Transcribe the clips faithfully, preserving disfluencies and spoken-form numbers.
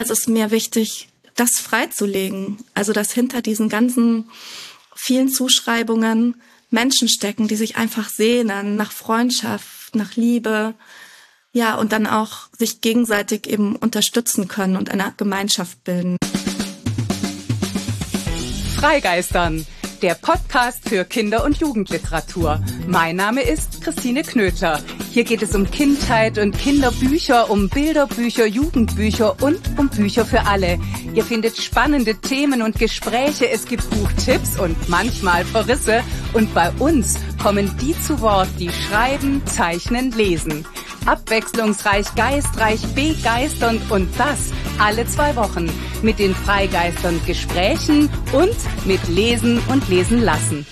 Es ist mir wichtig, das freizulegen. Also, dass hinter diesen ganzen vielen Zuschreibungen Menschen stecken, die sich einfach sehnen nach Freundschaft, nach Liebe. Ja, und dann auch sich gegenseitig eben unterstützen können und eine Gemeinschaft bilden. Freigeistern, der Podcast für Kinder- und Jugendliteratur. Mein Name ist Christine Knödler. Hier geht es um Kindheit und Kinderbücher, um Bilderbücher, Jugendbücher und um Bücher für alle. Ihr findet spannende Themen und Gespräche, es gibt Buchtipps und manchmal Verrisse. Und bei uns kommen die zu Wort, die schreiben, zeichnen, lesen. Abwechslungsreich, geistreich, begeisternd und das alle zwei Wochen mit den Freigeistern Gesprächen und mit Lesen und Lesen lassen.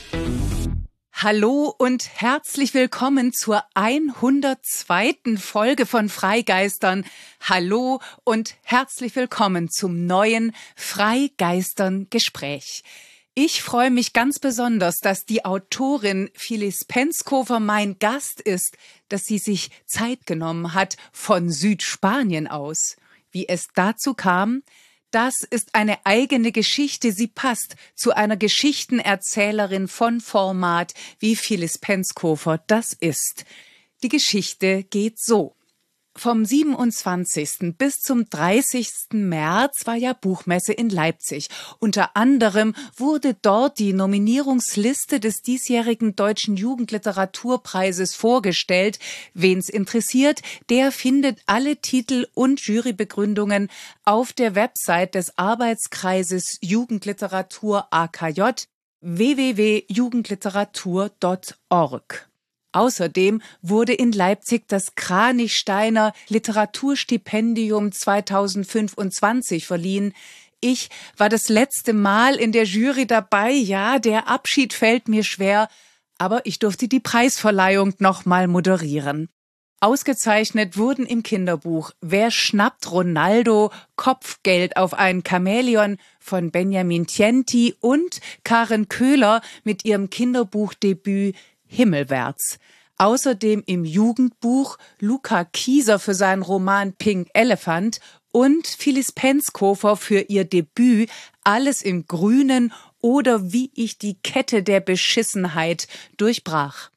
Hallo und herzlich willkommen zur hundertzweiten Folge von Freigeistern. Hallo und herzlich willkommen zum neuen Freigeistern Gespräch. Ich freue mich ganz besonders, dass die Autorin Phyllis Penskofer mein Gast ist, dass sie sich Zeit genommen hat von Südspanien aus. Wie es dazu kam, das ist eine eigene Geschichte. Sie passt zu einer Geschichtenerzählerin von Format, wie Phyllis Penskofer das ist. Die Geschichte geht so. Vom siebenundzwanzigsten bis zum dreißigsten März war ja Buchmesse in Leipzig. Unter anderem wurde dort die Nominierungsliste des diesjährigen Deutschen Jugendliteraturpreises vorgestellt. Wen's interessiert, der findet alle Titel und Jurybegründungen auf der Website des Arbeitskreises Jugendliteratur A K J w w w punkt jugendliteratur punkt org. Außerdem wurde in Leipzig das Kranichsteiner Literaturstipendium zweitausendfünfundzwanzig verliehen. Ich war das letzte Mal in der Jury dabei. Ja, der Abschied fällt mir schwer, aber ich durfte die Preisverleihung nochmal moderieren. Ausgezeichnet wurden im Kinderbuch Wer schnappt Ronaldo? Kopfgeld auf ein Chamäleon von Benjamin Tienti und Karen Köhler mit ihrem Kinderbuchdebüt Himmelwärts. Außerdem im Jugendbuch Luca Kieser für seinen Roman Pink Elephant und Phyllis Penskofer für ihr Debüt Alles im Grünen oder Wie ich die Kette der Beschissenheit durchbrach.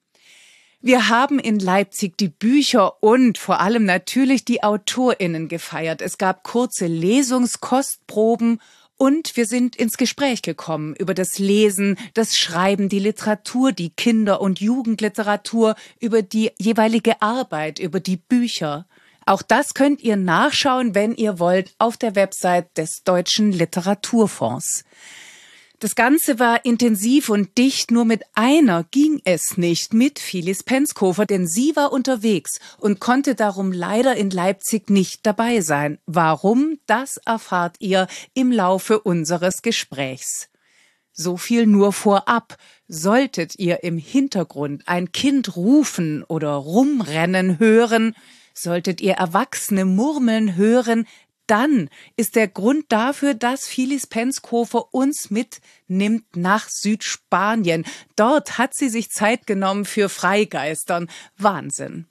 Wir haben in Leipzig die Bücher und vor allem natürlich die AutorInnen gefeiert. Es gab kurze Lesungskostproben und wir sind ins Gespräch gekommen über das Lesen, das Schreiben, die Literatur, die Kinder- und Jugendliteratur, über die jeweilige Arbeit, über die Bücher. Auch das könnt ihr nachschauen, wenn ihr wollt, auf der Website des Deutschen Literaturfonds. Das Ganze war intensiv und dicht, nur mit einer ging es nicht, mit Phyllis Penskofer, denn sie war unterwegs und konnte darum leider in Leipzig nicht dabei sein. Warum? Das erfahrt ihr im Laufe unseres Gesprächs. So viel nur vorab. Solltet ihr im Hintergrund ein Kind rufen oder rumrennen hören, solltet ihr Erwachsene murmeln hören, dann ist der Grund dafür, dass Phyllis Penskofer uns mitnimmt nach Südspanien. Dort hat sie sich Zeit genommen für Freigeistern. Wahnsinn.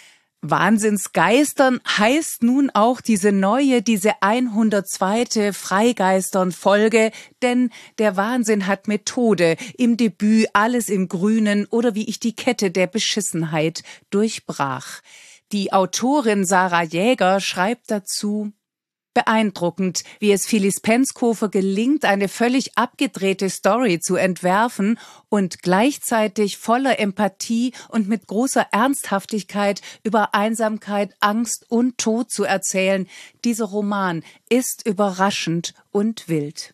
Wahnsinnsgeistern heißt nun auch diese neue, diese hundertzweite Freigeistern-Folge, denn der Wahnsinn hat Methode. Im Debüt Alles im Grünen oder Wie ich die Kette der Beschissenheit durchbrach. Die Autorin Sarah Jäger schreibt dazu: Beeindruckend, wie es Phyllis Penskofer gelingt, eine völlig abgedrehte Story zu entwerfen und gleichzeitig voller Empathie und mit großer Ernsthaftigkeit über Einsamkeit, Angst und Tod zu erzählen. Dieser Roman ist überraschend und wild.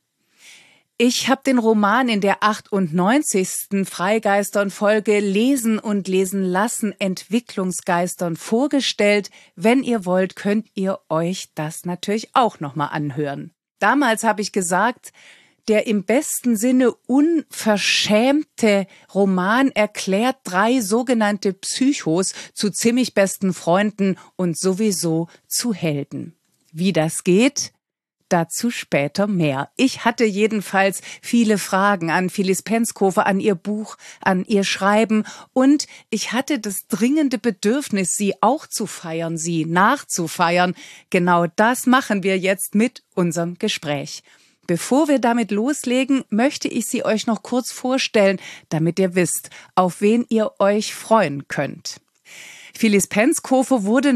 Ich habe den Roman in der achtundneunzigsten Freigeistern-Folge Lesen und Lesen lassen Entwicklungsgeistern vorgestellt. Wenn ihr wollt, könnt ihr euch das natürlich auch nochmal anhören. Damals habe ich gesagt, der im besten Sinne unverschämte Roman erklärt drei sogenannte Psychos zu ziemlich besten Freunden und sowieso zu Helden. Wie das geht? Dazu später mehr. Ich hatte jedenfalls viele Fragen an Phyllis Penskofer, an ihr Buch, an ihr Schreiben und ich hatte das dringende Bedürfnis, sie auch zu feiern, sie nachzufeiern. Genau das machen wir jetzt mit unserem Gespräch. Bevor wir damit loslegen, möchte ich sie euch noch kurz vorstellen, damit ihr wisst, auf wen ihr euch freuen könnt. Phyllis Penskofer wurde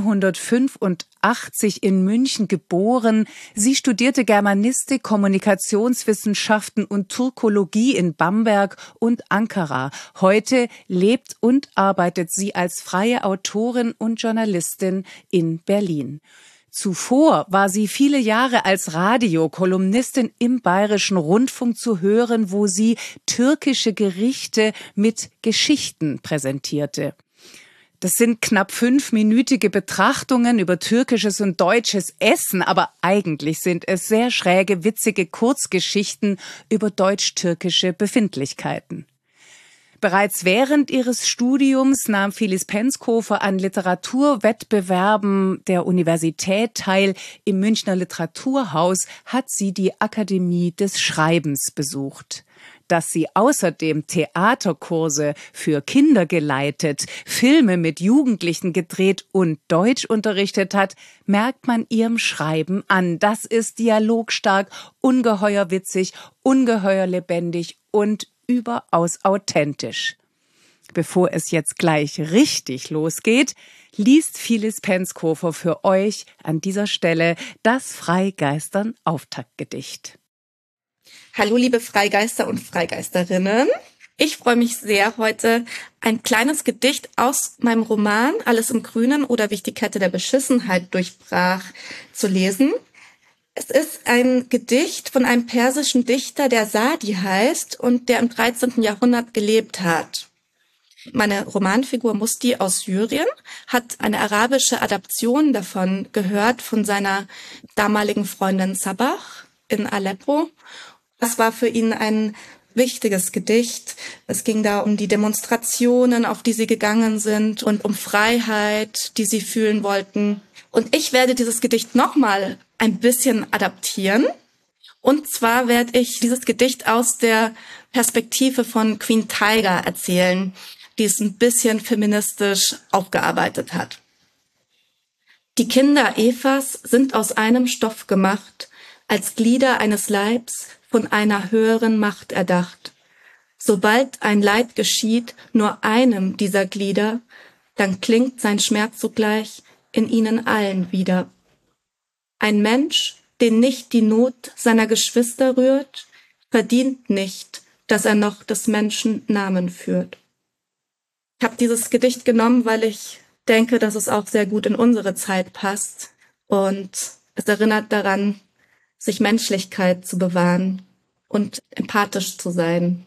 neunzehnhundertfünfundachtzig in München geboren. Sie studierte Germanistik, Kommunikationswissenschaften und Turkologie in Bamberg und Ankara. Heute lebt und arbeitet sie als freie Autorin und Journalistin in Berlin. Zuvor war sie viele Jahre als Radiokolumnistin im Bayerischen Rundfunk zu hören, wo sie türkische Gerichte mit Geschichten präsentierte. Das sind knapp fünfminütige Betrachtungen über türkisches und deutsches Essen, aber eigentlich sind es sehr schräge, witzige Kurzgeschichten über deutsch-türkische Befindlichkeiten. Bereits während ihres Studiums nahm Phyllis Penskofer an Literaturwettbewerben der Universität teil. Im Münchner Literaturhaus hat sie die Akademie des Schreibens besucht. Dass sie außerdem Theaterkurse für Kinder geleitet, Filme mit Jugendlichen gedreht und Deutsch unterrichtet hat, merkt man ihrem Schreiben an. Das ist dialogstark, ungeheuer witzig, ungeheuer lebendig und überaus authentisch. Bevor es jetzt gleich richtig losgeht, liest Phyllis Penskofer für euch an dieser Stelle das Freigeistern-Auftaktgedicht. Hallo liebe Freigeister und Freigeisterinnen. Ich freue mich sehr, heute ein kleines Gedicht aus meinem Roman Alles im Grünen oder wie ich die Kette der Beschissenheit durchbrach zu lesen. Es ist ein Gedicht von einem persischen Dichter, der Sadi heißt und der im dreizehnten Jahrhundert gelebt hat. Meine Romanfigur Musti aus Syrien hat eine arabische Adaption davon gehört von seiner damaligen Freundin Sabah in Aleppo. Das war für ihn ein wichtiges Gedicht. Es ging da um die Demonstrationen, auf die sie gegangen sind und um Freiheit, die sie fühlen wollten. Und ich werde dieses Gedicht nochmal ein bisschen adaptieren. Und zwar werde ich dieses Gedicht aus der Perspektive von Queen Tiger erzählen, die es ein bisschen feministisch aufgearbeitet hat. Die Kinder Evas sind aus einem Stoff gemacht, als Glieder eines Leibs von einer höheren Macht erdacht. Sobald ein Leid geschieht, nur einem dieser Glieder, dann klingt sein Schmerz sogleich in ihnen allen wieder. Ein Mensch, den nicht die Not seiner Geschwister rührt, verdient nicht, dass er noch des Menschen Namen führt. Ich habe dieses Gedicht genommen, weil ich denke, dass es auch sehr gut in unsere Zeit passt und es erinnert daran, sich Menschlichkeit zu bewahren und empathisch zu sein.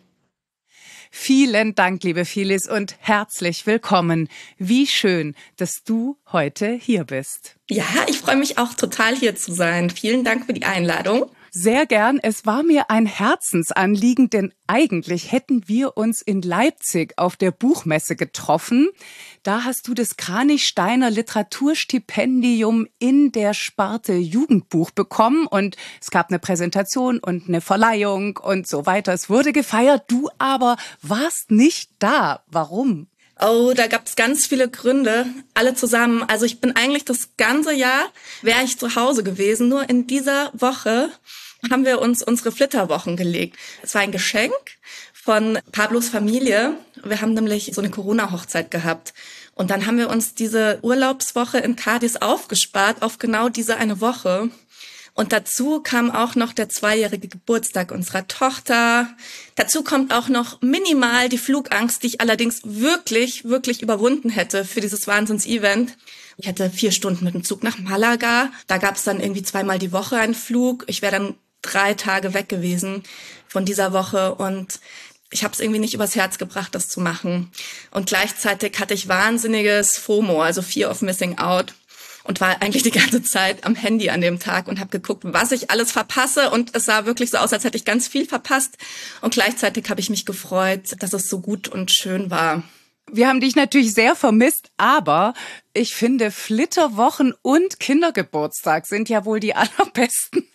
Vielen Dank, liebe Phyllis, und herzlich willkommen. Wie schön, dass du heute hier bist. Ja, ich freue mich auch total, hier zu sein. Vielen Dank für die Einladung. Sehr gern. Es war mir ein Herzensanliegen, denn eigentlich hätten wir uns in Leipzig auf der Buchmesse getroffen. Da hast du das Kranichsteiner Literaturstipendium in der Sparte Jugendbuch bekommen und es gab eine Präsentation und eine Verleihung und so weiter. Es wurde gefeiert, du aber warst nicht da. Warum? Oh, da gab es ganz viele Gründe, alle zusammen. Also ich bin eigentlich das ganze Jahr, wäre ich zu Hause gewesen. Nur in dieser Woche haben wir uns unsere Flitterwochen gelegt. Es war ein Geschenk von Pablos Familie. Wir haben nämlich so eine Corona-Hochzeit gehabt. Und dann haben wir uns diese Urlaubswoche in Cadiz aufgespart auf genau diese eine Woche. Und dazu kam auch noch der zweijährige Geburtstag unserer Tochter. Dazu kommt auch noch minimal die Flugangst, die ich allerdings wirklich, wirklich überwunden hätte für dieses Wahnsinns-Event. Ich hatte vier Stunden mit dem Zug nach Malaga. Da gab es dann irgendwie zweimal die Woche einen Flug. Ich wäre dann drei Tage weg gewesen von dieser Woche und ich habe es irgendwie nicht übers Herz gebracht, das zu machen. Und gleichzeitig hatte ich wahnsinniges FOMO, also Fear of Missing Out. Und war eigentlich die ganze Zeit am Handy an dem Tag und habe geguckt, was ich alles verpasse. Und es sah wirklich so aus, als hätte ich ganz viel verpasst. Und gleichzeitig habe ich mich gefreut, dass es so gut und schön war. Wir haben dich natürlich sehr vermisst, aber ich finde, Flitterwochen und Kindergeburtstag sind ja wohl die allerbesten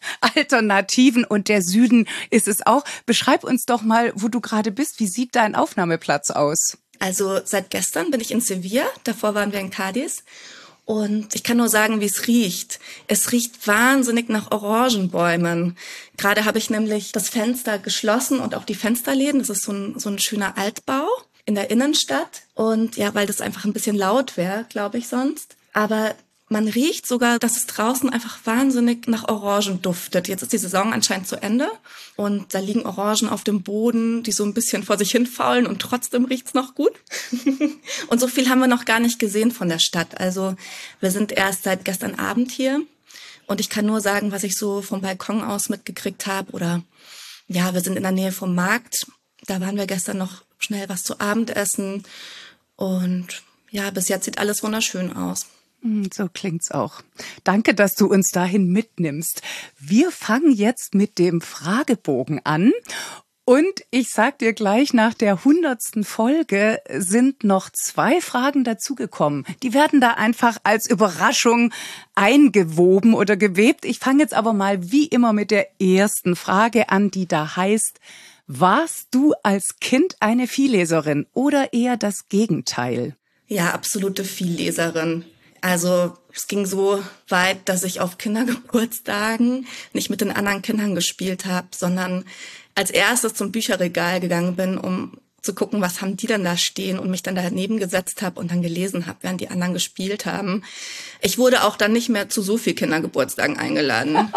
Alternativen und der Süden ist es auch. Beschreib uns doch mal, wo du gerade bist. Wie sieht dein Aufnahmeplatz aus? Also seit gestern bin ich in Sevilla, davor waren wir in Cádiz. Und ich kann nur sagen, wie es riecht. Es riecht wahnsinnig nach Orangenbäumen. Gerade habe ich nämlich das Fenster geschlossen und auch die Fensterläden. Das ist so ein, so ein schöner Altbau in der Innenstadt. Und ja, weil das einfach ein bisschen laut wäre, glaube ich sonst. Aber man riecht sogar, dass es draußen einfach wahnsinnig nach Orangen duftet. Jetzt ist die Saison anscheinend zu Ende und da liegen Orangen auf dem Boden, die so ein bisschen vor sich hin faulen und trotzdem riecht's noch gut. Und so viel haben wir noch gar nicht gesehen von der Stadt. Also wir sind erst seit gestern Abend hier und ich kann nur sagen, was ich so vom Balkon aus mitgekriegt habe. Oder ja, wir sind in der Nähe vom Markt. Da waren wir gestern noch schnell was zu Abend essen und ja, bis jetzt sieht alles wunderschön aus. So klingt's auch. Danke, dass du uns dahin mitnimmst. Wir fangen jetzt mit dem Fragebogen an. Und ich sag dir gleich, nach der hundertsten Folge sind noch zwei Fragen dazugekommen. Die werden da einfach als Überraschung eingewoben oder gewebt. Ich fange jetzt aber mal wie immer mit der ersten Frage an, die da heißt: Warst du als Kind eine Vielleserin oder eher das Gegenteil? Ja, absolute Vielleserin. Also es ging so weit, dass ich auf Kindergeburtstagen nicht mit den anderen Kindern gespielt habe, sondern als erstes zum Bücherregal gegangen bin, um zu gucken, was haben die denn da stehen, und mich dann daneben gesetzt habe und dann gelesen habe, während die anderen gespielt haben. Ich wurde auch dann nicht mehr zu so viel Kindergeburtstagen eingeladen.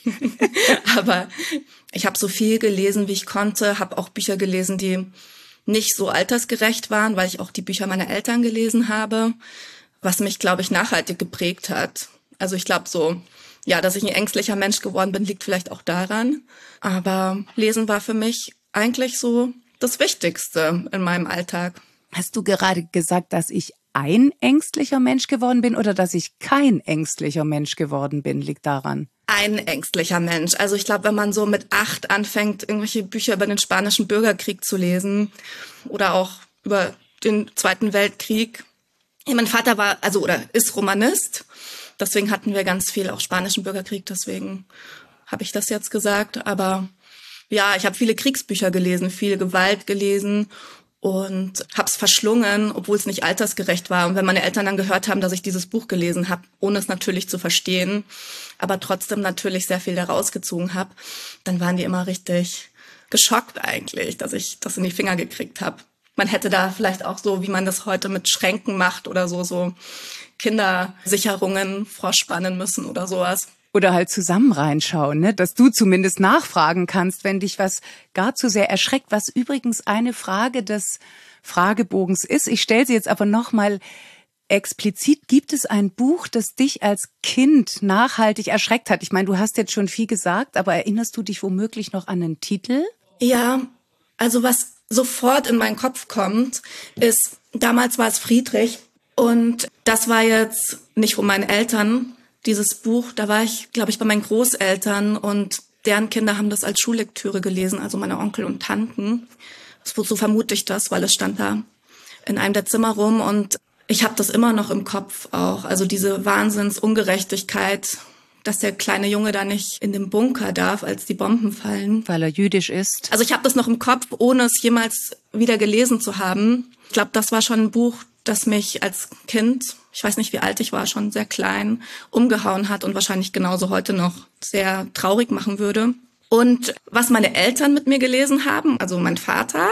Aber ich habe so viel gelesen, wie ich konnte, habe auch Bücher gelesen, die nicht so altersgerecht waren, weil ich auch die Bücher meiner Eltern gelesen habe, was mich, glaube ich, nachhaltig geprägt hat. Also ich glaube so, ja, dass ich ein ängstlicher Mensch geworden bin, liegt vielleicht auch daran. Aber Lesen war für mich eigentlich so das Wichtigste in meinem Alltag. Hast du gerade gesagt, dass ich ein ängstlicher Mensch geworden bin oder dass ich kein ängstlicher Mensch geworden bin? Liegt daran? Ein ängstlicher Mensch. Also ich glaube, wenn man so mit acht anfängt, irgendwelche Bücher über den Spanischen Bürgerkrieg zu lesen oder auch über den Zweiten Weltkrieg. Ja, mein Vater war, also oder ist Romanist, deswegen hatten wir ganz viel auch Spanischen Bürgerkrieg, deswegen habe ich das jetzt gesagt. Aber ja, ich habe viele Kriegsbücher gelesen, viel Gewalt gelesen und habe es verschlungen, obwohl es nicht altersgerecht war. Und wenn meine Eltern dann gehört haben, dass ich dieses Buch gelesen habe, ohne es natürlich zu verstehen, aber trotzdem natürlich sehr viel daraus gezogen habe, dann waren die immer richtig geschockt eigentlich, dass ich das in die Finger gekriegt habe. Man hätte da vielleicht auch so, wie man das heute mit Schränken macht oder so, so Kindersicherungen vorspannen müssen oder sowas. Oder halt zusammen reinschauen, ne? Dass du zumindest nachfragen kannst, wenn dich was gar zu sehr erschreckt, was übrigens eine Frage des Fragebogens ist. Ich stelle sie jetzt aber nochmal explizit. Gibt es ein Buch, das dich als Kind nachhaltig erschreckt hat? Ich meine, du hast jetzt schon viel gesagt, aber erinnerst du dich womöglich noch an einen Titel? Ja, also was sofort in meinen Kopf kommt, ist, damals war es Friedrich und das war jetzt nicht von meinen Eltern, dieses Buch, da war ich, glaube ich, bei meinen Großeltern und deren Kinder haben das als Schullektüre gelesen, also meine Onkel und Tanten. So vermute ich das, weil es stand da in einem der Zimmer rum und ich habe das immer noch im Kopf auch, also diese Wahnsinnsungerechtigkeit, dass der kleine Junge da nicht in den Bunker darf, als die Bomben fallen. Weil er jüdisch ist. Also ich habe das noch im Kopf, ohne es jemals wieder gelesen zu haben. Ich glaube, das war schon ein Buch, das mich als Kind, ich weiß nicht, wie alt ich war, schon sehr klein, umgehauen hat und wahrscheinlich genauso heute noch sehr traurig machen würde. Und was meine Eltern mit mir gelesen haben, also mein Vater,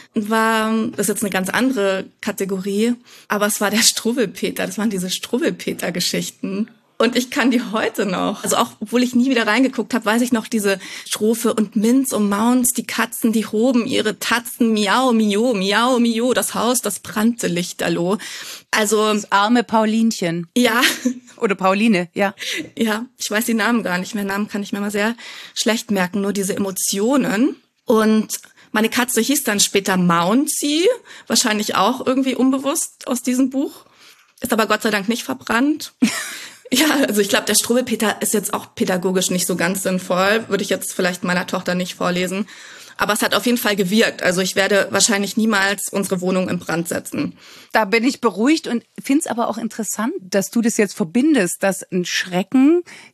war, das ist jetzt eine ganz andere Kategorie, aber es war der Struwwelpeter, das waren diese Struwwelpeter-Geschichten. Und ich kann die heute noch. Also auch, obwohl ich nie wieder reingeguckt habe, weiß ich noch diese Strophe. Und Minz und Maunz, die Katzen, die hoben ihre Tatzen. Miau, miau, miau, miau. Das Haus, das brannte lichterloh. Also das arme Paulinchen. Ja. Oder Pauline, ja. Ja, ich weiß die Namen gar nicht mehr. Namen kann ich mir mal sehr schlecht merken. Nur diese Emotionen. Und meine Katze hieß dann später Mouncy. Wahrscheinlich auch irgendwie unbewusst aus diesem Buch. Ist aber Gott sei Dank nicht verbrannt. Ja, also ich glaube, der Struwwelpeter ist jetzt auch pädagogisch nicht so ganz sinnvoll. Würde ich jetzt vielleicht meiner Tochter nicht vorlesen. Aber es hat auf jeden Fall gewirkt. Also ich werde wahrscheinlich niemals unsere Wohnung in Brand setzen. Da bin ich beruhigt und finde es aber auch interessant, dass du das jetzt verbindest, dass ein Schrecken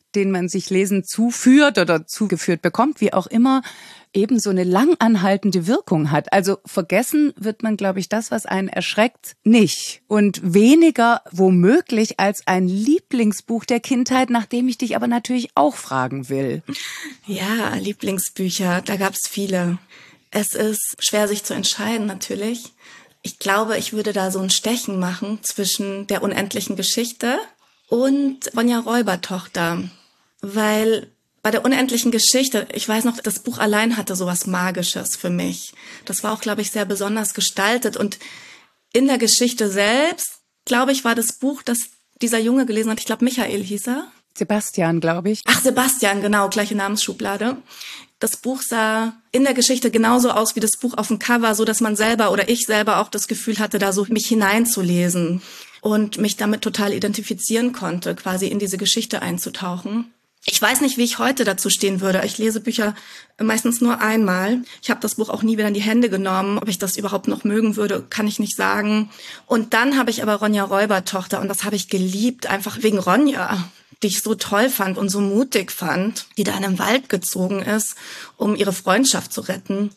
den man sich Lesen zuführt oder zugeführt bekommt, wie auch immer, eben so eine langanhaltende Wirkung hat. Also vergessen wird man, glaube ich, das, was einen erschreckt, nicht. Und weniger womöglich als ein Lieblingsbuch der Kindheit, nach dem ich dich aber natürlich auch fragen will. Ja, Lieblingsbücher, da gab es viele. Es ist schwer, sich zu entscheiden, natürlich. Ich glaube, ich würde da so ein Stechen machen zwischen der unendlichen Geschichte und Ronja Räubertochter. Weil bei der unendlichen Geschichte, ich weiß noch, das Buch allein hatte sowas Magisches für mich. Das war auch, glaube ich, sehr besonders gestaltet. Und in der Geschichte selbst, glaube ich, war das Buch, das dieser Junge gelesen hat, ich glaube, Michael hieß er. Sebastian, glaube ich. Ach, Sebastian, genau, gleiche Namensschublade. Das Buch sah in der Geschichte genauso aus wie das Buch auf dem Cover, so dass man selber oder ich selber auch das Gefühl hatte, da so mich hineinzulesen und mich damit total identifizieren konnte, quasi in diese Geschichte einzutauchen. Ich weiß nicht, wie ich heute dazu stehen würde. Ich lese Bücher meistens nur einmal. Ich habe das Buch auch nie wieder in die Hände genommen. Ob ich das überhaupt noch mögen würde, kann ich nicht sagen. Und dann habe ich aber Ronja Räubertochter und das habe ich geliebt, einfach wegen Ronja, die ich so toll fand und so mutig fand, die da in den Wald gezogen ist, um ihre Freundschaft zu retten.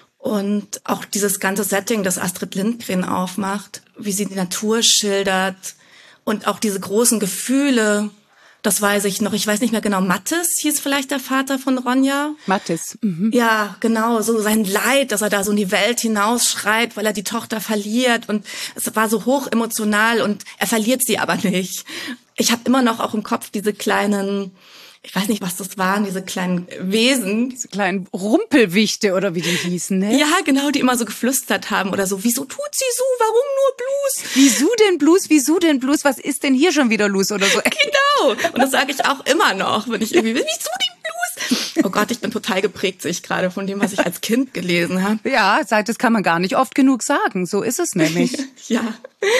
Und auch dieses ganze Setting, das Astrid Lindgren aufmacht, wie sie die Natur schildert und auch diese großen Gefühle. Das weiß ich noch. Ich weiß nicht mehr genau. Mathis hieß vielleicht der Vater von Ronja. Mathis. Mhm. Ja, genau. So sein Leid, dass er da so in die Welt hinausschreit, weil er die Tochter verliert. Und es war so hoch emotional und er verliert sie aber nicht. Ich habe immer noch auch im Kopf diese kleinen, ich weiß nicht, was das waren, diese kleinen Wesen. Diese kleinen Rumpelwichte oder wie die hießen, ne? Ja, genau, die immer so geflüstert haben oder so. Wieso tut sie so? Warum nur Blues? Wieso denn Blues? Wieso denn Blues? Was ist denn hier schon wieder los oder so? Genau. Und das sage ich auch immer noch, wenn ich irgendwie will. Wieso den Blues? Oh Gott, ich bin total geprägt, sehe ich gerade, von dem, was ich als Kind gelesen habe. Ja, das kann man gar nicht oft genug sagen. So ist es nämlich. Ja,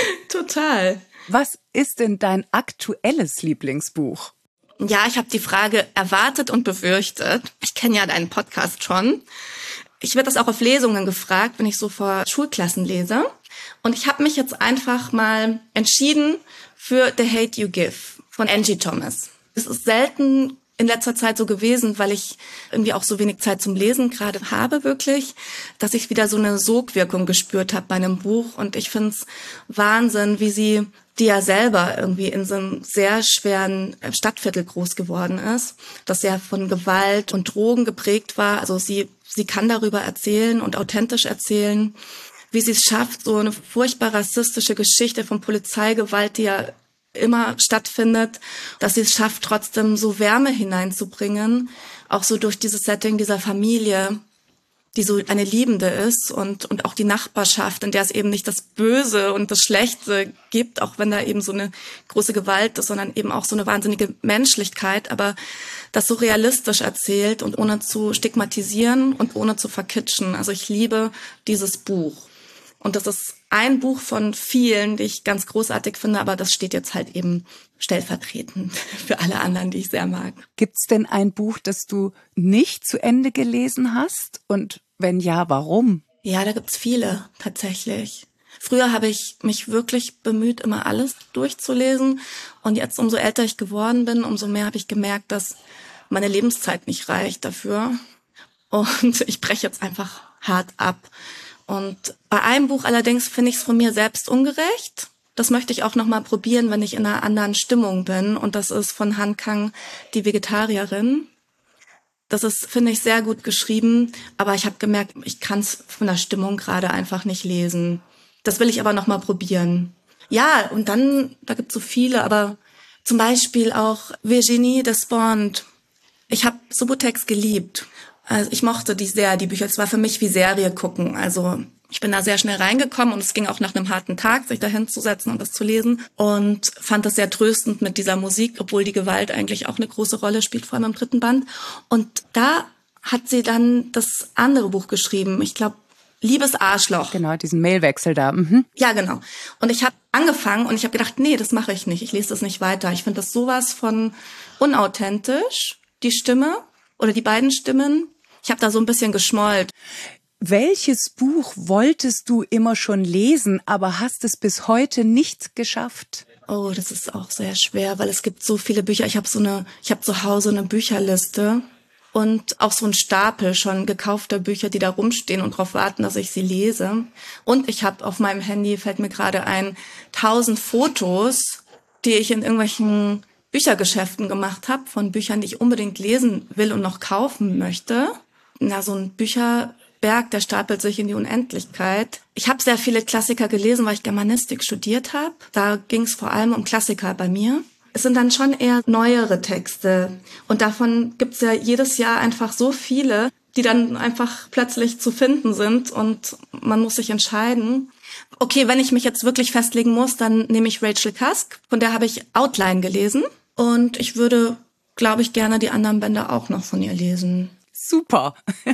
total. Was ist denn dein aktuelles Lieblingsbuch? Ja, ich habe die Frage erwartet und befürchtet. Ich kenne ja deinen Podcast schon. Ich werde das auch auf Lesungen gefragt, wenn ich so vor Schulklassen lese. Und ich habe mich jetzt einfach mal entschieden für The Hate You Give von Angie Thomas. Es ist selten in letzter Zeit so gewesen, weil ich irgendwie auch so wenig Zeit zum Lesen gerade habe, wirklich, dass ich wieder so eine Sogwirkung gespürt habe bei einem Buch. Und ich finde es Wahnsinn, wie sie, die ja selber irgendwie in so einem sehr schweren Stadtviertel groß geworden ist, das ja von Gewalt und Drogen geprägt war. Also sie, sie kann darüber erzählen und authentisch erzählen, wie sie es schafft, so eine furchtbar rassistische Geschichte von Polizeigewalt, die ja immer stattfindet, dass sie es schafft, trotzdem so Wärme hineinzubringen, auch so durch dieses Setting dieser Familie, die so eine Liebende ist und und auch die Nachbarschaft, in der es eben nicht das Böse und das Schlechte gibt, auch wenn da eben so eine große Gewalt ist, sondern eben auch so eine wahnsinnige Menschlichkeit, aber das so realistisch erzählt und ohne zu stigmatisieren und ohne zu verkitschen. Also ich liebe dieses Buch. Und das ist ein Buch von vielen, die ich ganz großartig finde, aber das steht jetzt halt eben stellvertretend für alle anderen, die ich sehr mag. Gibt's denn ein Buch, das du nicht zu Ende gelesen hast? Und wenn ja, warum? Ja, da gibt's viele, tatsächlich. Früher habe ich mich wirklich bemüht, immer alles durchzulesen. Und jetzt, umso älter ich geworden bin, umso mehr habe ich gemerkt, dass meine Lebenszeit nicht reicht dafür. Und ich breche jetzt einfach hart ab. Und bei einem Buch allerdings finde ich es von mir selbst ungerecht. Das möchte ich auch noch mal probieren, wenn ich in einer anderen Stimmung bin. Und das ist von Han Kang, die Vegetarierin. Das ist, finde ich, sehr gut geschrieben. Aber ich habe gemerkt, ich kann es von der Stimmung gerade einfach nicht lesen. Das will ich aber noch mal probieren. Ja, und dann, da gibt es so viele, aber zum Beispiel auch Virginie Despentes. Ich habe Subutex geliebt. Also ich mochte die sehr, die Bücher. Es war für mich wie Serie gucken. Also ich bin da sehr schnell reingekommen und es ging auch nach einem harten Tag, sich da hinzusetzen und das zu lesen. Und fand das sehr tröstend mit dieser Musik, obwohl die Gewalt eigentlich auch eine große Rolle spielt, vor allem im dritten Band. Und da hat sie dann das andere Buch geschrieben. Ich glaube, Liebes Arschloch. Genau, diesen Mailwechsel da. Mhm. Ja, genau. Und ich habe angefangen und ich habe gedacht, nee, das mache ich nicht. Ich lese das nicht weiter. Ich finde das sowas von unauthentisch, die Stimme oder die beiden Stimmen. Ich habe da so ein bisschen geschmollt. Welches Buch wolltest du immer schon lesen, aber hast es bis heute nicht geschafft? Oh, das ist auch sehr schwer, weil es gibt so viele Bücher. Ich habe so eine, ich habe zu Hause eine Bücherliste und auch so einen Stapel schon gekaufter Bücher, die da rumstehen und darauf warten, dass ich sie lese. Und ich habe auf meinem Handy, fällt mir gerade ein, tausend Fotos, die ich in irgendwelchen Büchergeschäften gemacht habe, von Büchern, die ich unbedingt lesen will und noch kaufen möchte. Na, so ein Bücherberg, der stapelt sich in die Unendlichkeit. Ich habe sehr viele Klassiker gelesen, weil ich Germanistik studiert habe. Da ging es vor allem um Klassiker bei mir. Es sind dann schon eher neuere Texte. Und davon gibt's ja jedes Jahr einfach so viele, die dann einfach plötzlich zu finden sind und man muss sich entscheiden. Okay, wenn ich mich jetzt wirklich festlegen muss, dann nehme ich Rachel Cusk. Von der habe ich Outline gelesen. Und ich würde, glaube ich, gerne die anderen Bände auch noch von ihr lesen. Super.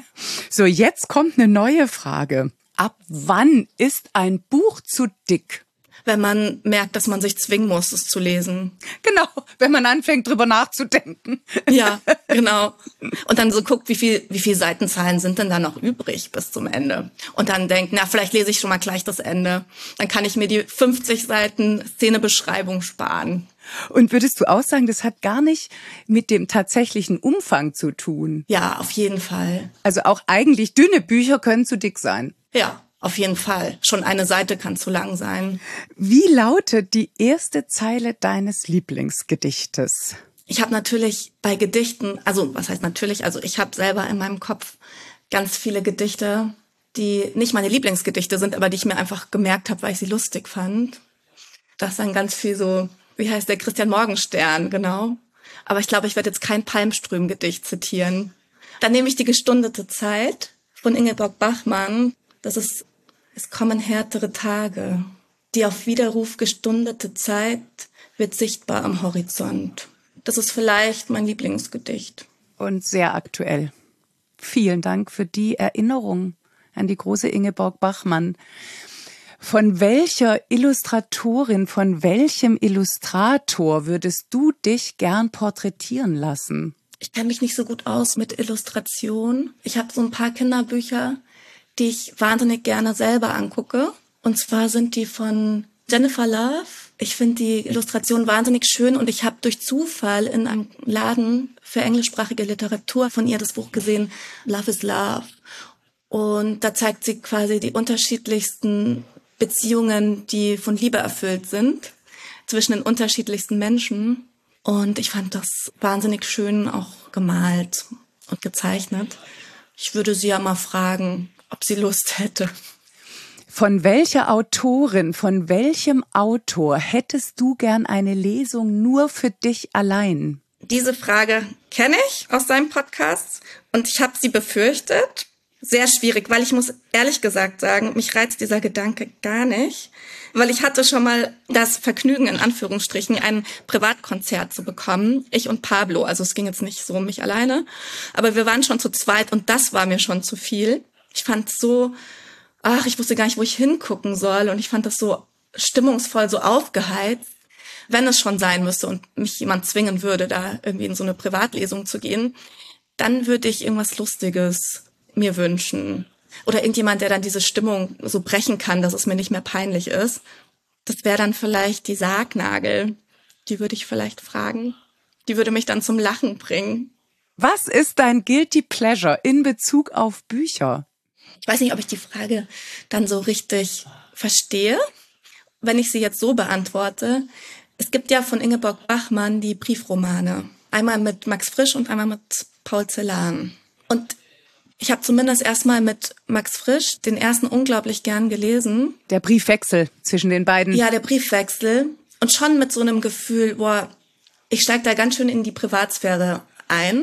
So, jetzt kommt eine neue Frage. Ab wann ist ein Buch zu dick? Wenn man merkt, dass man sich zwingen muss, es zu lesen. Genau, wenn man anfängt, drüber nachzudenken. Ja, genau. Und dann so guckt, wie viel, wie viel Seitenzahlen sind denn da noch übrig bis zum Ende. Und dann denkt, na, vielleicht lese ich schon mal gleich das Ende. Dann kann ich mir die fünfzig Seiten Szenebeschreibung sparen. Und würdest du auch sagen, das hat gar nicht mit dem tatsächlichen Umfang zu tun? Ja, auf jeden Fall. Also auch eigentlich dünne Bücher können zu dick sein? Ja. Auf jeden Fall. Schon eine Seite kann zu lang sein. Wie lautet die erste Zeile deines Lieblingsgedichtes? Ich habe natürlich bei Gedichten, also was heißt natürlich, also ich habe selber in meinem Kopf ganz viele Gedichte, die nicht meine Lieblingsgedichte sind, aber die ich mir einfach gemerkt habe, weil ich sie lustig fand. Das ist dann ganz viel so, wie heißt der, Christian Morgenstern, genau. Aber ich glaube, ich werde jetzt kein Palmström-Gedicht zitieren. Dann nehme ich die gestundete Zeit von Ingeborg Bachmann. Das ist, es kommen härtere Tage. Die auf Widerruf gestundete Zeit wird sichtbar am Horizont. Das ist vielleicht mein Lieblingsgedicht. Und sehr aktuell. Vielen Dank für die Erinnerung an die große Ingeborg Bachmann. Von welcher Illustratorin, von welchem Illustrator würdest du dich gern porträtieren lassen? Ich kenne mich nicht so gut aus mit Illustration. Ich habe so ein paar Kinderbücher, die ich wahnsinnig gerne selber angucke. Und zwar sind die von Jennifer Love. Ich finde die Illustration wahnsinnig schön und ich habe durch Zufall in einem Laden für englischsprachige Literatur von ihr das Buch gesehen, Love is Love. Und da zeigt sie quasi die unterschiedlichsten Beziehungen, die von Liebe erfüllt sind, zwischen den unterschiedlichsten Menschen. Und ich fand das wahnsinnig schön auch gemalt und gezeichnet. Ich würde sie ja mal fragen, ob sie Lust hätte. Von welcher Autorin, von welchem Autor hättest du gern eine Lesung nur für dich allein? Diese Frage kenne ich aus seinem Podcast und ich habe sie befürchtet. Sehr schwierig, weil ich muss ehrlich gesagt sagen, mich reizt dieser Gedanke gar nicht, weil ich hatte schon mal das Vergnügen, in Anführungsstrichen, ein Privatkonzert zu bekommen, ich und Pablo. Also es ging jetzt nicht so um mich alleine, aber wir waren schon zu zweit und das war mir schon zu viel. Ich fand es so, ach, ich wusste gar nicht, wo ich hingucken soll und ich fand das so stimmungsvoll, so aufgeheizt. Wenn es schon sein müsste und mich jemand zwingen würde, da irgendwie in so eine Privatlesung zu gehen, dann würde ich irgendwas Lustiges mir wünschen. Oder irgendjemand, der dann diese Stimmung so brechen kann, dass es mir nicht mehr peinlich ist. Das wäre dann vielleicht die Sargnagel. Die würde ich vielleicht fragen. Die würde mich dann zum Lachen bringen. Was ist dein Guilty Pleasure in Bezug auf Bücher? Ich weiß nicht, ob ich die Frage dann so richtig verstehe. Wenn ich sie jetzt so beantworte, es gibt ja von Ingeborg Bachmann die Briefromane. Einmal mit Max Frisch und einmal mit Paul Celan. Und ich habe zumindest erstmal mit Max Frisch den ersten unglaublich gern gelesen. Der Briefwechsel zwischen den beiden. Ja, der Briefwechsel. Und schon mit so einem Gefühl, boah, ich steige da ganz schön in die Privatsphäre ein.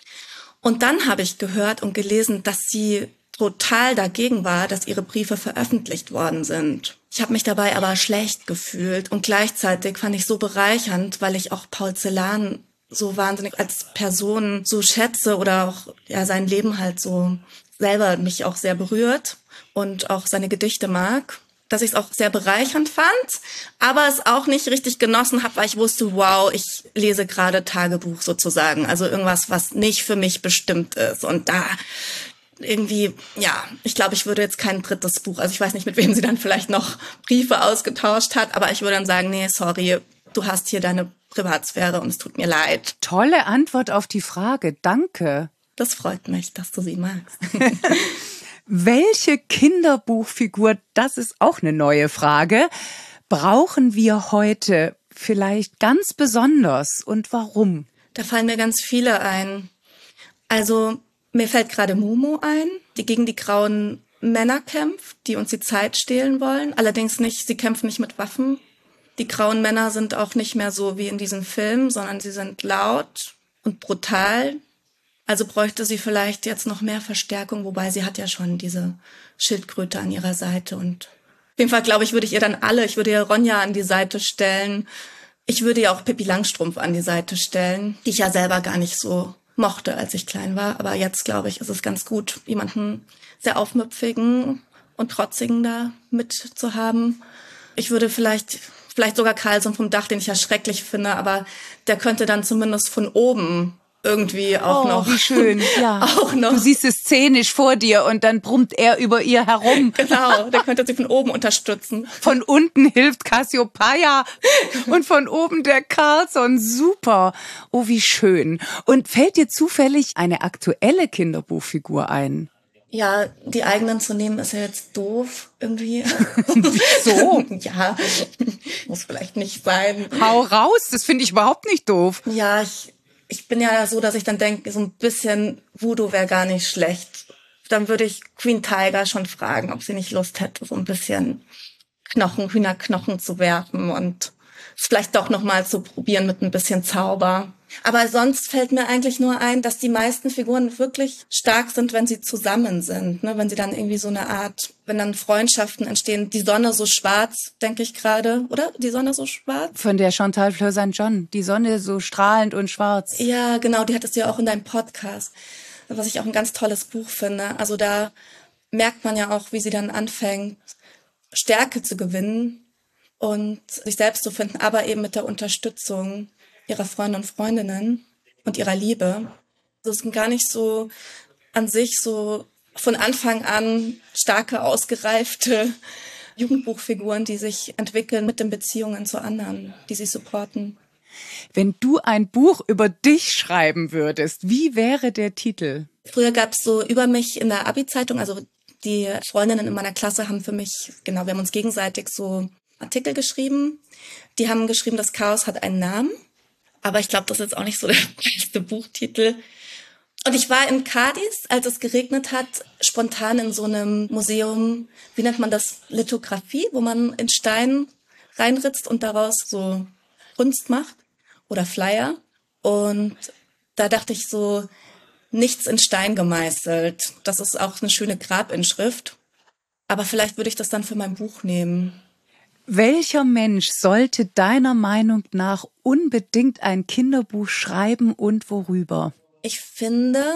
Und dann habe ich gehört und gelesen, dass sie total dagegen war, dass ihre Briefe veröffentlicht worden sind. Ich habe mich dabei aber schlecht gefühlt und gleichzeitig fand ich so bereichernd, weil ich auch Paul Celan so wahnsinnig als Person so schätze oder auch ja sein Leben halt so selber mich auch sehr berührt und auch seine Gedichte mag, dass ich es auch sehr bereichernd fand, aber es auch nicht richtig genossen habe, weil ich wusste, wow, ich lese gerade Tagebuch sozusagen, also irgendwas, was nicht für mich bestimmt ist und da irgendwie, ja, ich glaube, ich würde jetzt kein drittes Buch, also ich weiß nicht, mit wem sie dann vielleicht noch Briefe ausgetauscht hat, aber ich würde dann sagen, nee, sorry, du hast hier deine Privatsphäre und es tut mir leid. Tolle Antwort auf die Frage. Danke. Das freut mich, dass du sie magst. Welche Kinderbuchfigur, das ist auch eine neue Frage, brauchen wir heute vielleicht ganz besonders und warum? Da fallen mir ganz viele ein. Also mir fällt gerade Momo ein, die gegen die grauen Männer kämpft, die uns die Zeit stehlen wollen. Allerdings nicht, sie kämpfen nicht mit Waffen. Die grauen Männer sind auch nicht mehr so wie in diesem Film, sondern sie sind laut und brutal. Also bräuchte sie vielleicht jetzt noch mehr Verstärkung, wobei sie hat ja schon diese Schildkröte an ihrer Seite. Und auf jeden Fall, glaube ich, würde ich ihr dann alle, ich würde ihr Ronja an die Seite stellen. Ich würde ihr auch Pippi Langstrumpf an die Seite stellen, die ich ja selber gar nicht so mochte, als ich klein war. Aber jetzt, glaube ich, ist es ganz gut, jemanden sehr aufmüpfigen und trotzigen da mit zu haben. Ich würde vielleicht, vielleicht sogar Carlson vom Dach, den ich ja schrecklich finde, aber der könnte dann zumindest von oben irgendwie auch oh, noch. Wie schön, ja. Auch noch. Du siehst es szenisch vor dir und dann brummt er über ihr herum. Genau, der könnte sie von oben unterstützen. Von unten hilft Cassiopeia und von oben der Carlson. Super. Oh, wie schön. Und fällt dir zufällig eine aktuelle Kinderbuchfigur ein? Ja, die eigenen zu nehmen ist ja jetzt doof irgendwie. Wieso? Ja, muss vielleicht nicht sein. Hau raus, das finde ich überhaupt nicht doof. Ja, ich Ich bin ja so, dass ich dann denke, so ein bisschen Voodoo wäre gar nicht schlecht. Dann würde ich Queen Tiger schon fragen, ob sie nicht Lust hätte, so ein bisschen Knochen, Hühnerknochen zu werfen und es vielleicht doch nochmal zu probieren mit ein bisschen Zauber. Aber sonst fällt mir eigentlich nur ein, dass die meisten Figuren wirklich stark sind, wenn sie zusammen sind. Ne? Wenn sie dann irgendwie so eine Art, wenn dann Freundschaften entstehen. Die Sonne so schwarz, denke ich gerade, oder? Die Sonne so schwarz? Von der Chantal Fleur Sankt John. Die Sonne so strahlend und schwarz. Ja, genau, die hattest du ja auch in deinem Podcast. Was ich auch ein ganz tolles Buch finde. Also da merkt man ja auch, wie sie dann anfängt, Stärke zu gewinnen und sich selbst zu finden, aber eben mit der Unterstützung ihrer Freunde und Freundinnen und ihrer Liebe. Das sind gar nicht so an sich so von Anfang an starke, ausgereifte Jugendbuchfiguren, die sich entwickeln mit den Beziehungen zu anderen, die sie supporten. Wenn du ein Buch über dich schreiben würdest, wie wäre der Titel? Früher gab es so über mich in der Abi-Zeitung, also die Freundinnen in meiner Klasse haben für mich, genau, wir haben uns gegenseitig so Artikel geschrieben. Die haben geschrieben, das Chaos hat einen Namen. Aber ich glaube, das ist jetzt auch nicht so der beste Buchtitel. Und ich war in Cadiz, als es geregnet hat, spontan in so einem Museum, wie nennt man das, Lithografie, wo man in Stein reinritzt und daraus so Kunst macht oder Flyer. Und da dachte ich so, nichts in Stein gemeißelt. Das ist auch eine schöne Grabinschrift. Aber vielleicht würde ich das dann für mein Buch nehmen. Welcher Mensch sollte deiner Meinung nach unbedingt ein Kinderbuch schreiben und worüber? Ich finde,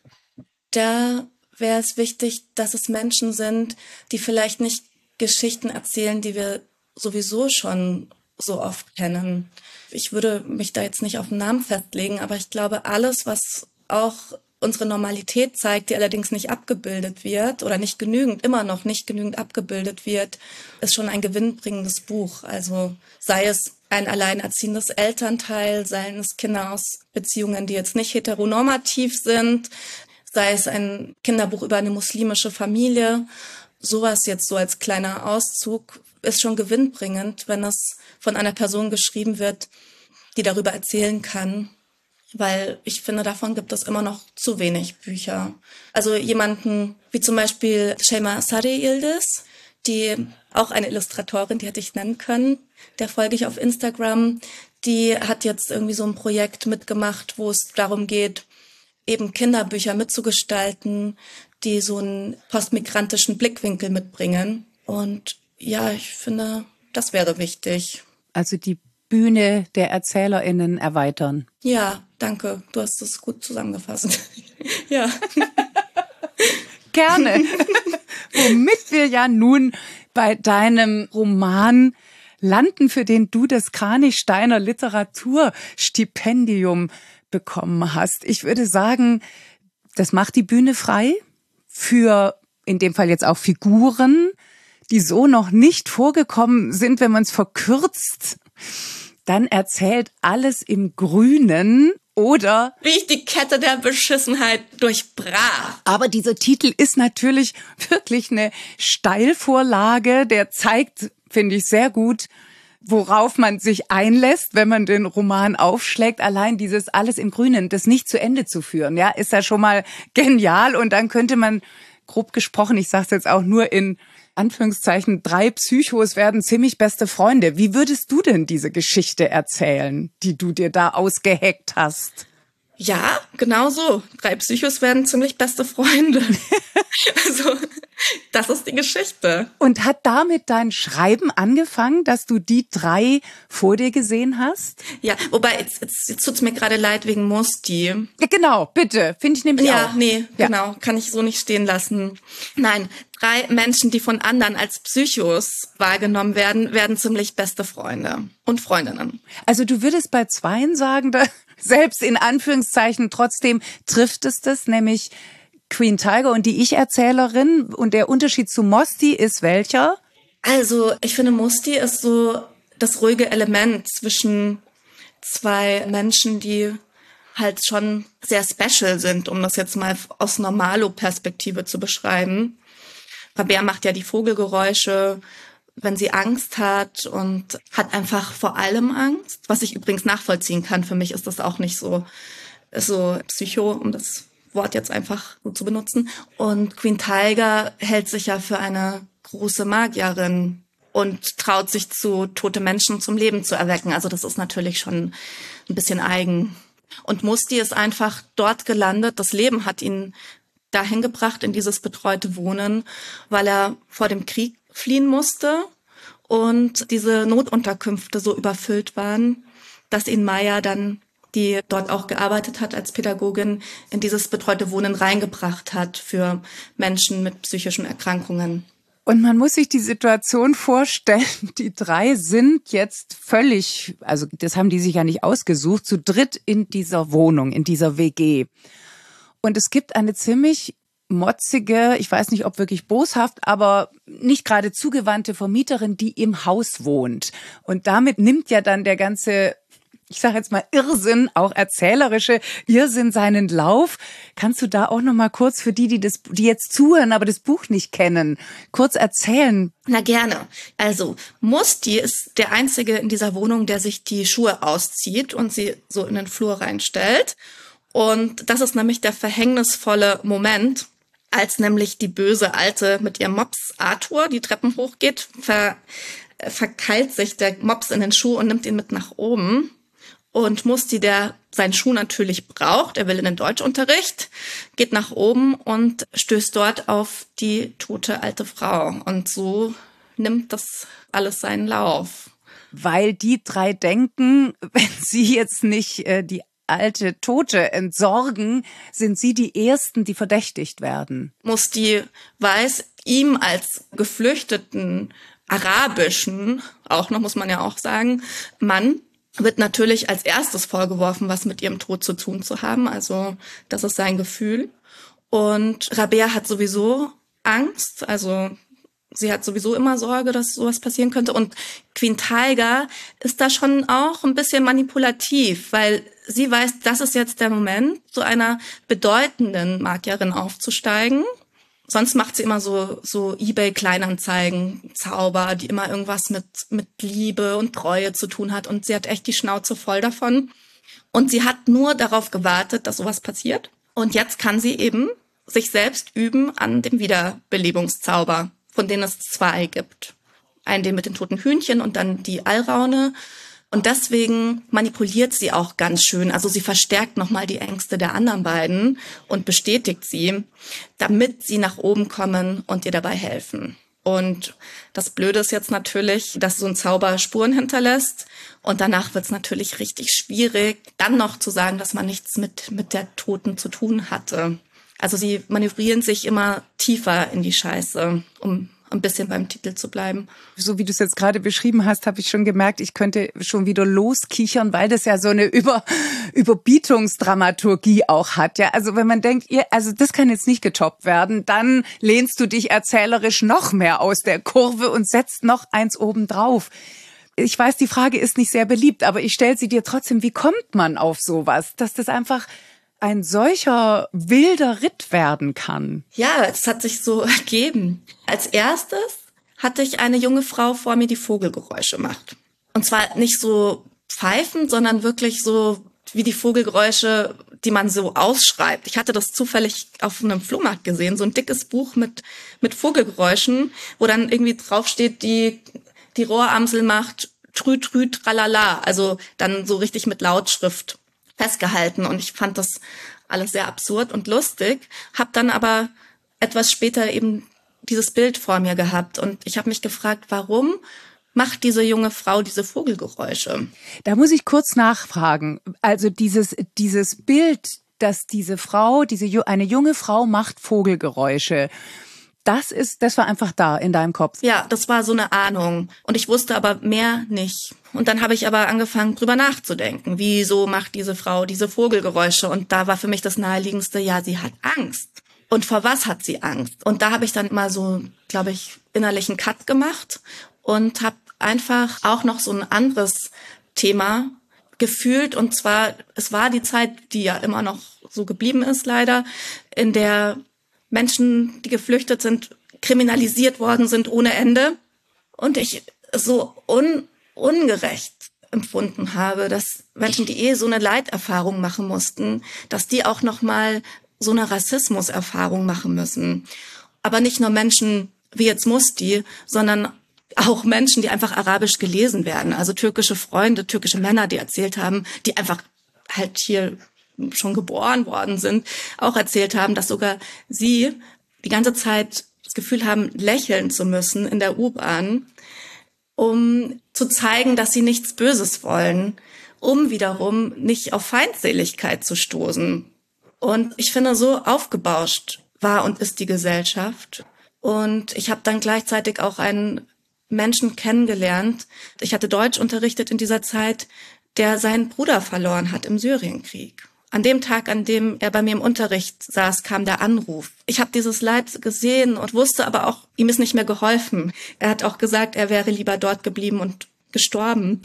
da wäre es wichtig, dass es Menschen sind, die vielleicht nicht Geschichten erzählen, die wir sowieso schon so oft kennen. Ich würde mich da jetzt nicht auf einen Namen festlegen, aber ich glaube, alles, was auch unsere Normalität zeigt, die allerdings nicht abgebildet wird oder nicht genügend, immer noch nicht genügend abgebildet wird, ist schon ein gewinnbringendes Buch. Also sei es ein alleinerziehendes Elternteil, seien es Kinder aus Beziehungen, die jetzt nicht heteronormativ sind, sei es ein Kinderbuch über eine muslimische Familie. Sowas jetzt so als kleiner Auszug ist schon gewinnbringend, wenn es von einer Person geschrieben wird, die darüber erzählen kann. Weil ich finde, davon gibt es immer noch zu wenig Bücher. Also jemanden wie zum Beispiel Şeyma Sarı Yıldız, die auch eine Illustratorin, die hätte ich nennen können, der folge ich auf Instagram, die hat jetzt irgendwie so ein Projekt mitgemacht, wo es darum geht, eben Kinderbücher mitzugestalten, die so einen postmigrantischen Blickwinkel mitbringen. Und ja, ich finde, das wäre wichtig. Also die Bühne der ErzählerInnen erweitern. Ja, danke. Du hast es gut zusammengefasst. Ja. Gerne. Womit wir ja nun bei deinem Roman landen, für den du das Kranichsteiner Literaturstipendium bekommen hast. Ich würde sagen, das macht die Bühne frei für, in dem Fall jetzt auch Figuren, die so noch nicht vorgekommen sind, wenn man es verkürzt. dann erzählt Alles im Grünen oder Wie ich die Kette der Beschissenheit durchbrach. Aber dieser Titel ist natürlich wirklich eine Steilvorlage, der zeigt, finde ich, sehr gut, worauf man sich einlässt, wenn man den Roman aufschlägt. Allein dieses Alles im Grünen, das nicht zu Ende zu führen, ja, ist ja schon mal genial. Und dann könnte man, grob gesprochen, ich sage es jetzt auch nur in Anführungszeichen, drei Psychos werden ziemlich beste Freunde. Wie würdest du denn diese Geschichte erzählen, die du dir da ausgeheckt hast? Ja, genau so. Drei Psychos werden ziemlich beste Freunde. Also, das ist die Geschichte. Und hat damit dein Schreiben angefangen, dass du die drei vor dir gesehen hast? Ja, wobei, jetzt, jetzt, jetzt tut's mir gerade leid wegen Musti. Ja, genau, bitte. Finde ich nämlich ja, auch. Ja, nee, ja. genau. Kann ich so nicht stehen lassen. Nein, drei Menschen, die von anderen als Psychos wahrgenommen werden, werden ziemlich beste Freunde und Freundinnen. Also du würdest bei zweien sagen, da selbst in Anführungszeichen trotzdem trifft es das, nämlich Queen Tiger und die Ich-Erzählerin. Und der Unterschied zu Mosti ist welcher? Also ich finde, Mosti ist so das ruhige Element zwischen zwei Menschen, die halt schon sehr special sind, um das jetzt mal aus Normalo-Perspektive zu beschreiben. Rabea macht ja die Vogelgeräusche, wenn sie Angst hat und hat einfach vor allem Angst, was ich übrigens nachvollziehen kann. Für mich ist das auch nicht so, so psycho, um das Wort jetzt einfach gut zu benutzen. Und Queen Tiger hält sich ja für eine große Magierin und traut sich zu, tote Menschen zum Leben zu erwecken. Also das ist natürlich schon ein bisschen eigen. Und Musti ist einfach dort gelandet. Das Leben hat ihn dahin gebracht, in dieses betreute Wohnen, weil er vor dem Krieg fliehen musste und diese Notunterkünfte so überfüllt waren, dass ihn Maya dann, die dort auch gearbeitet hat als Pädagogin, in dieses betreute Wohnen reingebracht hat für Menschen mit psychischen Erkrankungen. Und man muss sich die Situation vorstellen, die drei sind jetzt völlig, also das haben die sich ja nicht ausgesucht, zu dritt in dieser Wohnung, in dieser W G. Und es gibt eine ziemlich motzige, ich weiß nicht, ob wirklich boshaft, aber nicht gerade zugewandte Vermieterin, die im Haus wohnt. Und damit nimmt ja dann der ganze, ich sage jetzt mal Irrsinn, auch erzählerische Irrsinn seinen Lauf. Kannst du da auch noch mal kurz für die, die das, die jetzt zuhören, aber das Buch nicht kennen, kurz erzählen? Na gerne. Also Musti ist der Einzige in dieser Wohnung, der sich die Schuhe auszieht und sie so in den Flur reinstellt. Und das ist nämlich der verhängnisvolle Moment, als nämlich die böse Alte mit ihrem Mops Arthur die Treppen hochgeht, ver, verkeilt sich der Mops in den Schuh und nimmt ihn mit nach oben. Und Musti, der seinen Schuh natürlich braucht, er will in den Deutschunterricht, geht nach oben und stößt dort auf die tote alte Frau. Und so nimmt das alles seinen Lauf. Weil die drei denken, wenn sie jetzt nicht äh, die alte Tote entsorgen, sind sie die Ersten, die verdächtigt werden. Musti weiß, ihm als geflüchteten arabischen, auch noch muss man ja auch sagen, Mann, wird natürlich als erstes vorgeworfen, was mit ihrem Tod zu tun zu haben. Also das ist sein Gefühl. Und Rabea hat sowieso Angst, also sie hat sowieso immer Sorge, dass sowas passieren könnte. Und Queen Tiger ist da schon auch ein bisschen manipulativ, weil sie weiß, das ist jetzt der Moment, zu einer bedeutenden Magierin aufzusteigen. Sonst macht sie immer so so eBay-Kleinanzeigen, Zauber, die immer irgendwas mit mit Liebe und Treue zu tun hat. Und sie hat echt die Schnauze voll davon. Und sie hat nur darauf gewartet, dass sowas passiert. Und jetzt kann sie eben sich selbst üben an dem Wiederbelebungszauber, von denen es zwei gibt. Einen, den mit den toten Hühnchen und dann die Alraune. Und deswegen manipuliert sie auch ganz schön. Also sie verstärkt nochmal die Ängste der anderen beiden und bestätigt sie, damit sie nach oben kommen und ihr dabei helfen. Und das Blöde ist jetzt natürlich, dass so ein Zauber Spuren hinterlässt. Und danach wird es natürlich richtig schwierig, dann noch zu sagen, dass man nichts mit, mit der Toten zu tun hatte. Also sie manövrieren sich immer tiefer in die Scheiße, um ein bisschen beim Titel zu bleiben. So wie du es jetzt gerade beschrieben hast, habe ich schon gemerkt, ich könnte schon wieder loskichern, weil das ja so eine Über, Überbietungsdramaturgie auch hat. Ja, also wenn man denkt, ihr, also das kann jetzt nicht getoppt werden, dann lehnst du dich erzählerisch noch mehr aus der Kurve und setzt noch eins obendrauf. Ich weiß, die Frage ist nicht sehr beliebt, aber ich stelle sie dir trotzdem. Wie kommt man auf sowas, dass das einfach ein solcher wilder Ritt werden kann? Ja, es hat sich so ergeben. Als erstes hatte ich eine junge Frau vor mir, die Vogelgeräusche macht. Und zwar nicht so pfeifend, sondern wirklich so wie die Vogelgeräusche, die man so ausschreibt. Ich hatte das zufällig auf einem Flohmarkt gesehen, so ein dickes Buch mit mit Vogelgeräuschen, wo dann irgendwie draufsteht, die die Rohramsel macht trü trü tralala, also dann so richtig mit Lautschrift festgehalten. Und ich fand das alles sehr absurd und lustig, habe dann aber etwas später eben dieses Bild vor mir gehabt und ich habe mich gefragt, warum macht diese junge Frau diese Vogelgeräusche? Da muss ich kurz nachfragen. Also dieses dieses Bild, dass diese Frau, diese eine junge Frau macht Vogelgeräusche. Das ist, das war einfach da in deinem Kopf. Ja, das war so eine Ahnung. Und ich wusste aber mehr nicht. Und dann habe ich aber angefangen, drüber nachzudenken. Wieso macht diese Frau diese Vogelgeräusche? Und da war für mich das Naheliegendste, ja, sie hat Angst. Und vor was hat sie Angst? Und da habe ich dann mal so, glaube ich, innerlichen Cut gemacht und habe einfach auch noch so ein anderes Thema gefühlt. Und zwar, es war die Zeit, die ja immer noch so geblieben ist, leider, in der Menschen, die geflüchtet sind, kriminalisiert worden sind ohne Ende. Und ich so un, ungerecht empfunden habe, dass Menschen, die eh so eine Leiterfahrung machen mussten, dass die auch noch mal so eine Rassismuserfahrung machen müssen. Aber nicht nur Menschen wie jetzt Musti, sondern auch Menschen, die einfach arabisch gelesen werden. Also türkische Freunde, türkische Männer, die erzählt haben, die einfach halt hier schon geboren worden sind, auch erzählt haben, dass sogar sie die ganze Zeit das Gefühl haben, lächeln zu müssen in der U-Bahn, um zu zeigen, dass sie nichts Böses wollen, um wiederum nicht auf Feindseligkeit zu stoßen. Und ich finde, so aufgebauscht war und ist die Gesellschaft. Und ich habe dann gleichzeitig auch einen Menschen kennengelernt. Ich hatte Deutsch unterrichtet in dieser Zeit, der seinen Bruder verloren hat im Syrienkrieg. An dem Tag, an dem er bei mir im Unterricht saß, kam der Anruf. Ich habe dieses Leid gesehen und wusste aber auch, ihm ist nicht mehr geholfen. Er hat auch gesagt, er wäre lieber dort geblieben und gestorben.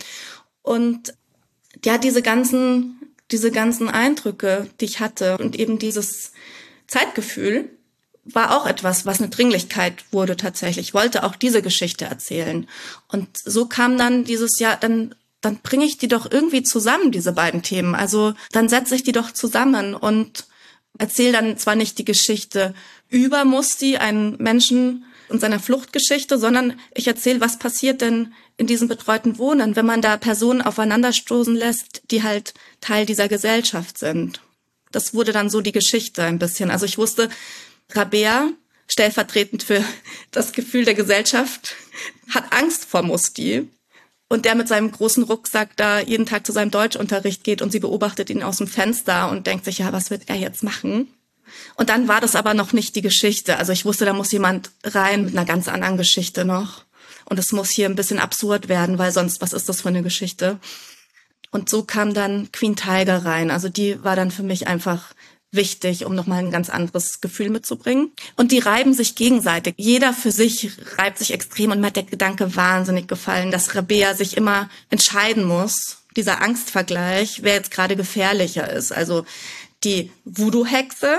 Und ja, diese ganzen, diese ganzen Eindrücke, die ich hatte und eben dieses Zeitgefühl, war auch etwas, was eine Dringlichkeit wurde tatsächlich. Ich wollte auch diese Geschichte erzählen. Und so kam dann dieses Jahr, dann dann bringe ich die doch irgendwie zusammen, diese beiden Themen. Also dann setze ich die doch zusammen und erzähle dann zwar nicht die Geschichte über Musti, einen Menschen und seiner Fluchtgeschichte, sondern ich erzähle, was passiert denn in diesem betreuten Wohnen, wenn man da Personen aufeinanderstoßen lässt, die halt Teil dieser Gesellschaft sind. Das wurde dann so die Geschichte ein bisschen. Also ich wusste, Rabea, stellvertretend für das Gefühl der Gesellschaft, hat Angst vor Musti. Und der mit seinem großen Rucksack da jeden Tag zu seinem Deutschunterricht geht und sie beobachtet ihn aus dem Fenster und denkt sich, ja, was wird er jetzt machen? Und dann war das aber noch nicht die Geschichte. Also ich wusste, da muss jemand rein mit einer ganz anderen Geschichte noch. Und es muss hier ein bisschen absurd werden, weil sonst, was ist das für eine Geschichte? Und so kam dann Queen Tiger rein. Also die war dann für mich einfach wichtig, um nochmal ein ganz anderes Gefühl mitzubringen. Und die reiben sich gegenseitig. Jeder für sich reibt sich extrem und mir hat der Gedanke wahnsinnig gefallen, dass Rabea sich immer entscheiden muss, dieser Angstvergleich, wer jetzt gerade gefährlicher ist. Also die Voodoo-Hexe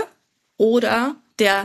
oder der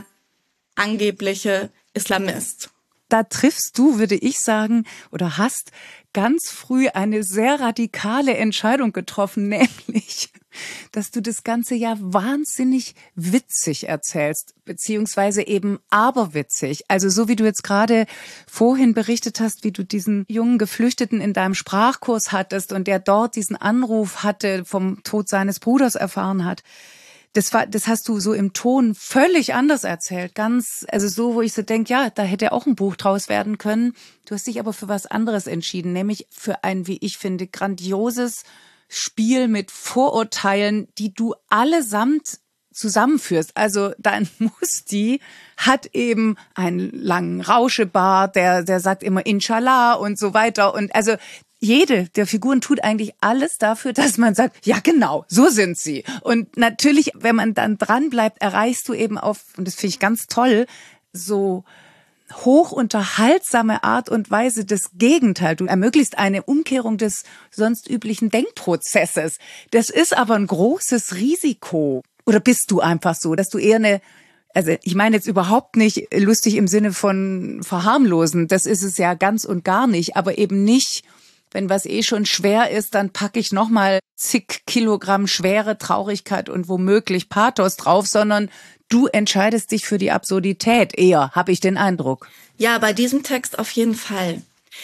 angebliche Islamist. Da triffst du, würde ich sagen, oder hast ganz früh eine sehr radikale Entscheidung getroffen, nämlich, dass du das Ganze ja wahnsinnig witzig erzählst, beziehungsweise eben aberwitzig. Also so wie du jetzt gerade vorhin berichtet hast, wie du diesen jungen Geflüchteten in deinem Sprachkurs hattest und der dort diesen Anruf hatte, vom Tod seines Bruders erfahren hat. Das war, das hast du so im Ton völlig anders erzählt. Ganz, also so, wo ich so denke, ja, da hätte auch ein Buch draus werden können. Du hast dich aber für was anderes entschieden, nämlich für ein, wie ich finde, grandioses Spiel mit Vorurteilen, die du allesamt zusammenführst. Also dein Musti hat eben einen langen Rauschebart, der, der sagt immer Inshallah und so weiter. Und also jede der Figuren tut eigentlich alles dafür, dass man sagt, ja genau, so sind sie. Und natürlich, wenn man dann dran bleibt, erreichst du eben auf, und das finde ich ganz toll, so hochunterhaltsame Art und Weise das Gegenteil. Du ermöglichst eine Umkehrung des sonst üblichen Denkprozesses. Das ist aber ein großes Risiko. Oder bist du einfach so, dass du eher eine, also ich meine jetzt überhaupt nicht lustig im Sinne von verharmlosen, das ist es ja ganz und gar nicht, aber eben nicht, wenn was eh schon schwer ist, dann packe ich nochmal zig Kilogramm schwere Traurigkeit und womöglich Pathos drauf, sondern du entscheidest dich für die Absurdität eher, habe ich den Eindruck. Ja, bei diesem Text auf jeden Fall.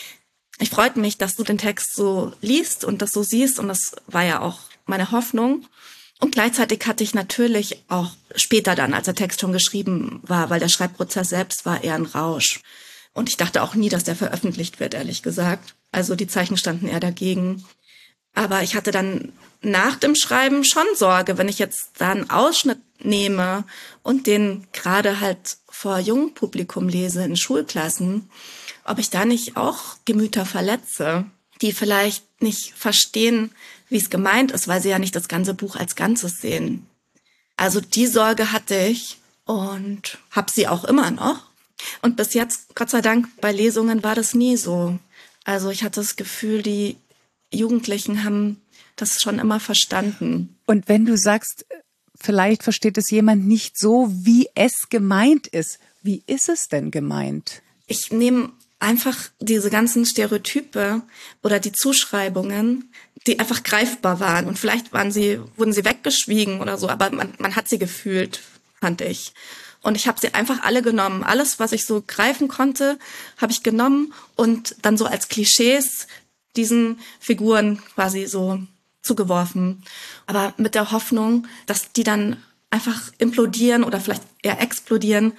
Ich freute mich, dass du den Text so liest und das so siehst und das war ja auch meine Hoffnung. Und gleichzeitig hatte ich natürlich auch später dann, als der Text schon geschrieben war, weil der Schreibprozess selbst war eher ein Rausch. Und ich dachte auch nie, dass der veröffentlicht wird, ehrlich gesagt. Also die Zeichen standen eher dagegen. Aber ich hatte dann nach dem Schreiben schon Sorge, wenn ich jetzt da einen Ausschnitt nehme und den gerade halt vor jungem Publikum lese in Schulklassen, ob ich da nicht auch Gemüter verletze, die vielleicht nicht verstehen, wie es gemeint ist, weil sie ja nicht das ganze Buch als Ganzes sehen. Also die Sorge hatte ich und habe sie auch immer noch. Und bis jetzt, Gott sei Dank, bei Lesungen war das nie so. Also ich hatte das Gefühl, die Jugendlichen haben das schon immer verstanden. Und wenn du sagst, vielleicht versteht es jemand nicht so, wie es gemeint ist, wie ist es denn gemeint? Ich nehme einfach diese ganzen Stereotype oder die Zuschreibungen, die einfach greifbar waren. Und vielleicht waren sie, wurden sie weggeschwiegen oder so, aber man, man hat sie gefühlt, fand ich. Und ich habe sie einfach alle genommen. Alles, was ich so greifen konnte, habe ich genommen und dann so als Klischees diesen Figuren quasi so zugeworfen. Aber mit der Hoffnung, dass die dann einfach implodieren oder vielleicht eher explodieren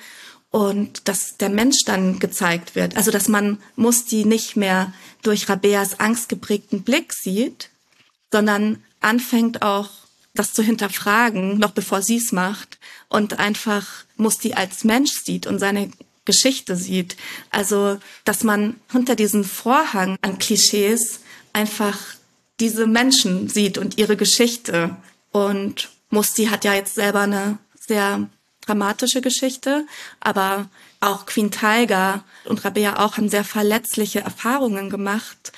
und dass der Mensch dann gezeigt wird. Also dass man Musti nicht mehr durch Rabeas angstgeprägten Blick sieht, sondern anfängt auch das zu hinterfragen, noch bevor sie es macht, und einfach Musti als Mensch sieht und seine Geschichte sieht. Also, dass man hinter diesen Vorhang an Klischees einfach diese Menschen sieht und ihre Geschichte. Und Musti hat ja jetzt selber eine sehr dramatische Geschichte, aber auch Queen Tiger und Rabea auch haben sehr verletzliche Erfahrungen gemacht.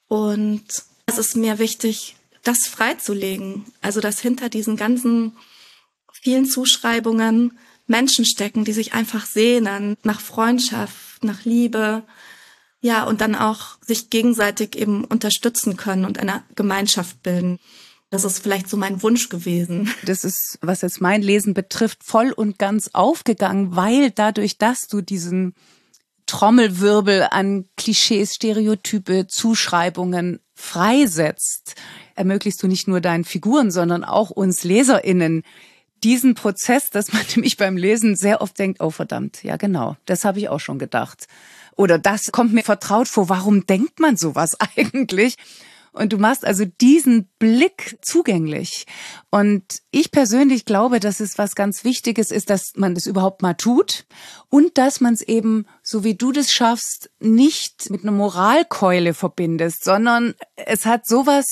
Und es ist mir wichtig, das freizulegen. Also, dass hinter diesen ganzen vielen Zuschreibungen Menschen stecken, die sich einfach sehnen nach Freundschaft, nach Liebe, ja, und dann auch sich gegenseitig eben unterstützen können und eine Gemeinschaft bilden. Das ist vielleicht so mein Wunsch gewesen. Das ist, was jetzt mein Lesen betrifft, voll und ganz aufgegangen, weil dadurch, dass du diesen Trommelwirbel an Klischees, Stereotype, Zuschreibungen freisetzt, ermöglichst du nicht nur deinen Figuren, sondern auch uns LeserInnen diesen Prozess, dass man nämlich beim Lesen sehr oft denkt, oh verdammt, ja genau, das habe ich auch schon gedacht. Oder das kommt mir vertraut vor, warum denkt man sowas eigentlich? Und du machst also diesen Blick zugänglich. Und ich persönlich glaube, dass es was ganz Wichtiges ist, dass man das überhaupt mal tut und dass man es eben, so wie du das schaffst, nicht mit einer Moralkeule verbindest, sondern es hat sowas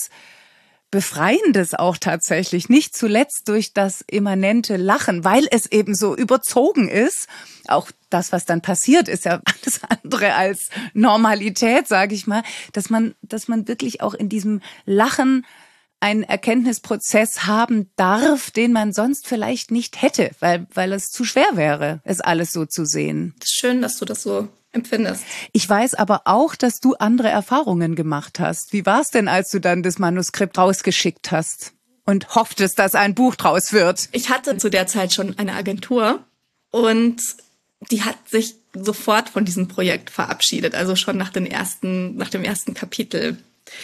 Befreiendes auch tatsächlich, nicht zuletzt durch das immanente Lachen, weil es eben so überzogen ist. Auch das, was dann passiert, ist ja alles andere als Normalität, sage ich mal, dass man, dass man wirklich auch in diesem Lachen einen Erkenntnisprozess haben darf, den man sonst vielleicht nicht hätte, weil, weil es zu schwer wäre, es alles so zu sehen. Schön, dass du das so empfindest. Ich weiß aber auch, dass du andere Erfahrungen gemacht hast. Wie war es denn, als du dann das Manuskript rausgeschickt hast und hofftest, dass ein Buch draus wird? Ich hatte zu der Zeit schon eine Agentur und die hat sich sofort von diesem Projekt verabschiedet, also schon nach den ersten, nach dem ersten Kapitel.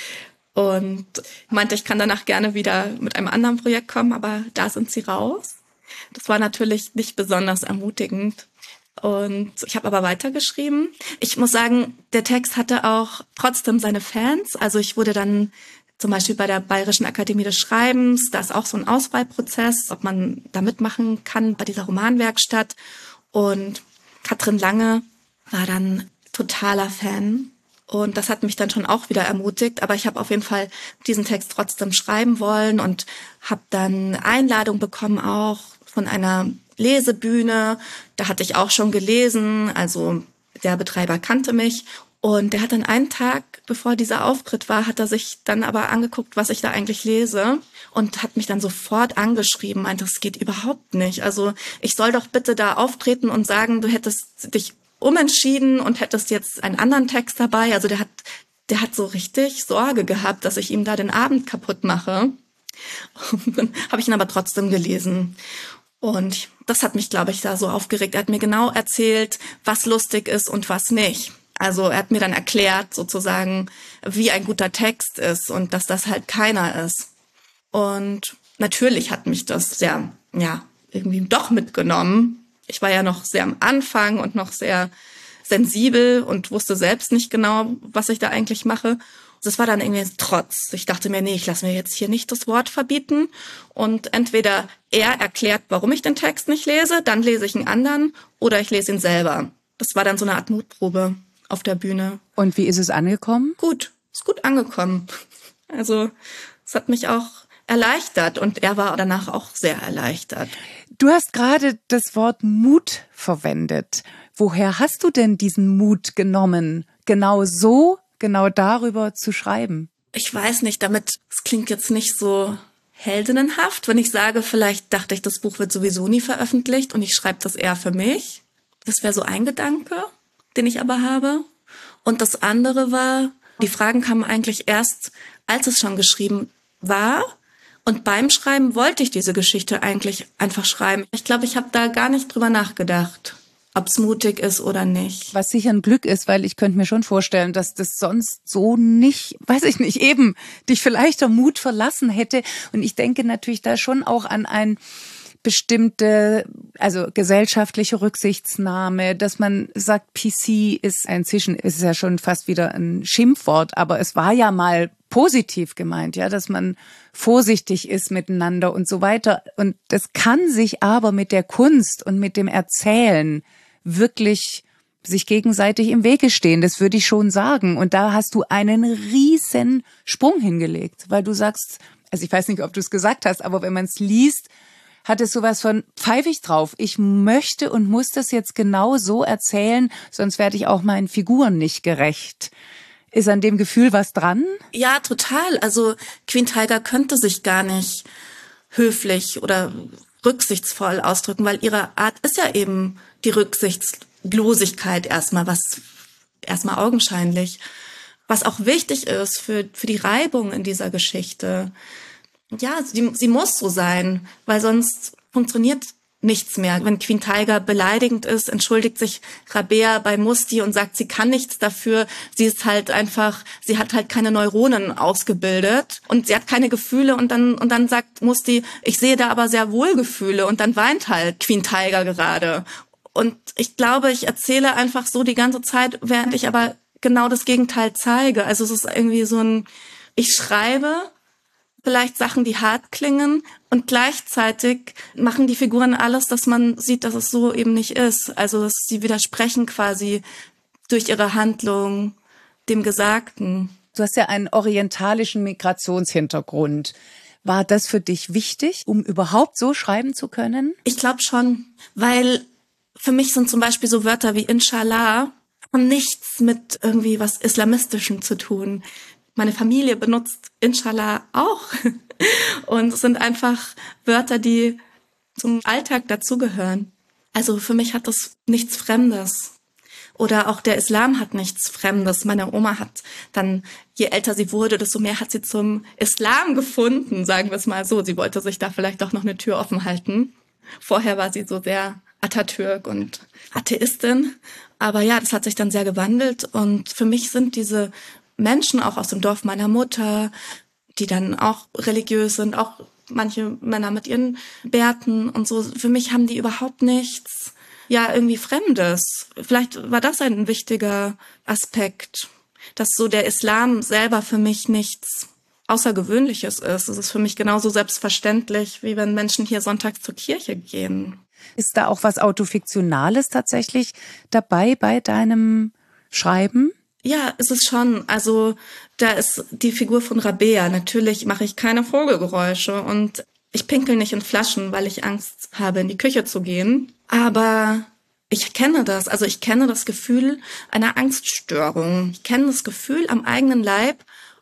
Und meinte, ich kann danach gerne wieder mit einem anderen Projekt kommen, aber da sind sie raus. Das war natürlich nicht besonders ermutigend. Und ich habe aber weitergeschrieben. Ich muss sagen, der Text hatte auch trotzdem seine Fans. Also ich wurde dann zum Beispiel bei der Bayerischen Akademie des Schreibens, da ist auch so ein Auswahlprozess, ob man da mitmachen kann bei dieser Romanwerkstatt. Und Katrin Lange war dann totaler Fan. Und das hat mich dann schon auch wieder ermutigt. Aber ich habe auf jeden Fall diesen Text trotzdem schreiben wollen und habe dann Einladung bekommen auch von einer Lesebühne. Da hatte ich auch schon gelesen. Also Der Betreiber kannte mich und der hat dann einen Tag, bevor dieser Auftritt war, hat er sich dann aber angeguckt, was ich da eigentlich lese und hat mich dann sofort angeschrieben, meinte, das geht überhaupt nicht. Also ich soll doch bitte da auftreten und sagen, du hättest dich umentschieden und hättest jetzt einen anderen Text dabei. Also der hat, der hat so richtig Sorge gehabt, dass ich ihm da den Abend kaputt mache. Und dann habe ich ihn aber trotzdem gelesen. Und das hat mich, glaube ich, da so aufgeregt. Er hat mir genau erzählt, was lustig ist und was nicht. Also er hat mir dann erklärt, sozusagen, wie ein guter Text ist und dass das halt keiner ist. Und natürlich hat mich das sehr, ja, irgendwie doch mitgenommen. Ich war ja noch sehr am Anfang und noch sehr sensibel und wusste selbst nicht genau, was ich da eigentlich mache. Das war dann irgendwie ein Trotz. Ich dachte mir, nee, ich lasse mir jetzt hier nicht das Wort verbieten. Und entweder er erklärt, warum ich den Text nicht lese, dann lese ich einen anderen oder ich lese ihn selber. Das war dann so eine Art Mutprobe auf der Bühne. Und wie ist es angekommen? Gut, ist gut angekommen. Also es hat mich auch erleichtert und er war danach auch sehr erleichtert. Du hast gerade das Wort Mut verwendet. Woher hast du denn diesen Mut genommen, genau so, genau darüber zu schreiben? Ich weiß nicht, damit, es klingt jetzt nicht so heldinnenhaft, wenn ich sage, vielleicht dachte ich, das Buch wird sowieso nie veröffentlicht und ich schreibe das eher für mich. Das wäre so ein Gedanke, den ich aber habe. Und das andere war, die Fragen kamen eigentlich erst, als es schon geschrieben war. Und beim Schreiben wollte ich diese Geschichte eigentlich einfach schreiben. Ich glaube, ich habe da gar nicht drüber nachgedacht, ob es mutig ist oder nicht. Was sicher ein Glück ist, weil ich könnte mir schon vorstellen, dass das sonst so nicht, weiß ich nicht, eben dich vielleicht der Mut verlassen hätte. Und ich denke natürlich da schon auch an ein bestimmte, also gesellschaftliche Rücksichtsnahme, dass man sagt, P C ist inzwischen, ist es ja schon fast wieder ein Schimpfwort, aber es war ja mal positiv gemeint, ja, dass man vorsichtig ist miteinander und so weiter. Und das kann sich aber mit der Kunst und mit dem Erzählen wirklich sich gegenseitig im Wege stehen, das würde ich schon sagen. Und da hast du einen riesen Sprung hingelegt, weil du sagst, also ich weiß nicht, ob du es gesagt hast, aber wenn man es liest, hat es sowas von pfeif ich drauf. Ich möchte und muss das jetzt genau so erzählen, sonst werde ich auch meinen Figuren nicht gerecht. Ist an dem Gefühl was dran? Ja, total. Also Queen Tiger könnte sich gar nicht höflich oder rücksichtsvoll ausdrücken, weil ihre Art ist ja eben die Rücksichtslosigkeit erstmal, was erstmal augenscheinlich, was auch wichtig ist für für die Reibung in dieser Geschichte. Ja, sie, sie muss so sein, weil sonst funktioniert nichts mehr. Wenn Queen Tiger beleidigend ist, entschuldigt sich Rabea bei Musti und sagt, sie kann nichts dafür. Sie ist halt einfach, sie hat halt keine Neuronen ausgebildet und sie hat keine Gefühle und dann und dann sagt Musti, ich sehe da aber sehr wohl Gefühle und dann weint halt Queen Tiger gerade. Und ich glaube, ich erzähle einfach so die ganze Zeit, während ich aber genau das Gegenteil zeige. Also es ist irgendwie so ein, ich schreibe vielleicht Sachen, die hart klingen und gleichzeitig machen die Figuren alles, dass man sieht, dass es so eben nicht ist. Also dass sie widersprechen quasi durch ihre Handlung dem Gesagten. Du hast ja einen orientalischen Migrationshintergrund. War das für dich wichtig, um überhaupt so schreiben zu können? Ich glaube schon, weil für mich sind zum Beispiel so Wörter wie Inshallah haben nichts mit irgendwie was Islamistischem zu tun. Meine Familie benutzt Inshallah auch. Und es sind einfach Wörter, die zum Alltag dazugehören. Also für mich hat das nichts Fremdes. Oder auch der Islam hat nichts Fremdes. Meine Oma hat dann, je älter sie wurde, desto mehr hat sie zum Islam gefunden, sagen wir es mal so. Sie wollte sich da vielleicht auch noch eine Tür offen halten. Vorher war sie so sehr Atatürk und Atheistin. Aber ja, das hat sich dann sehr gewandelt. Und für mich sind diese Menschen auch aus dem Dorf meiner Mutter, die dann auch religiös sind, auch manche Männer mit ihren Bärten und so. Für mich haben die überhaupt nichts, ja, irgendwie Fremdes. Vielleicht war das ein wichtiger Aspekt, dass so der Islam selber für mich nichts Außergewöhnliches ist. Es ist für mich genauso selbstverständlich, wie wenn Menschen hier sonntags zur Kirche gehen. Ist da auch was Autofiktionales tatsächlich dabei bei deinem Schreiben? Ja, ist es schon. Also da ist die Figur von Rabea. Natürlich mache ich keine Vogelgeräusche und ich pinkel nicht in Flaschen, weil ich Angst habe, in die Küche zu gehen. Aber ich kenne das. Also ich kenne das Gefühl einer Angststörung. Ich kenne das Gefühl am eigenen Leib,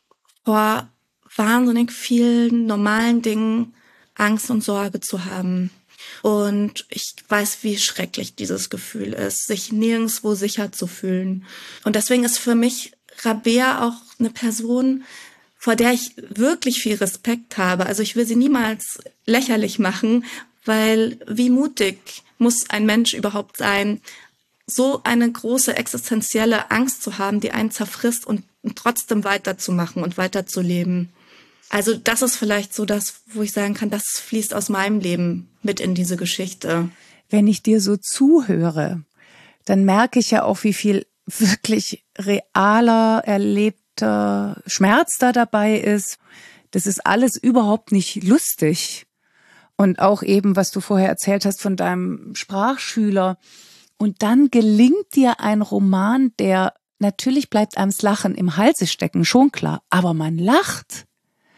vor wahnsinnig vielen normalen Dingen Angst und Sorge zu haben. Und ich weiß, wie schrecklich dieses Gefühl ist, sich nirgendwo sicher zu fühlen. Und deswegen ist für mich Rabea auch eine Person, vor der ich wirklich viel Respekt habe. Also ich will sie niemals lächerlich machen, weil wie mutig muss ein Mensch überhaupt sein, so eine große existenzielle Angst zu haben, die einen zerfrisst und trotzdem weiterzumachen und weiterzuleben. Also das ist vielleicht so das, wo ich sagen kann, das fließt aus meinem Leben mit in diese Geschichte. Wenn ich dir so zuhöre, dann merke ich ja auch, wie viel wirklich realer, erlebter Schmerz da dabei ist. Das ist alles überhaupt nicht lustig. Und auch eben, was du vorher erzählt hast von deinem Sprachschüler. Und dann gelingt dir ein Roman, der natürlich bleibt einem das Lachen im Halse stecken, schon klar, aber man lacht.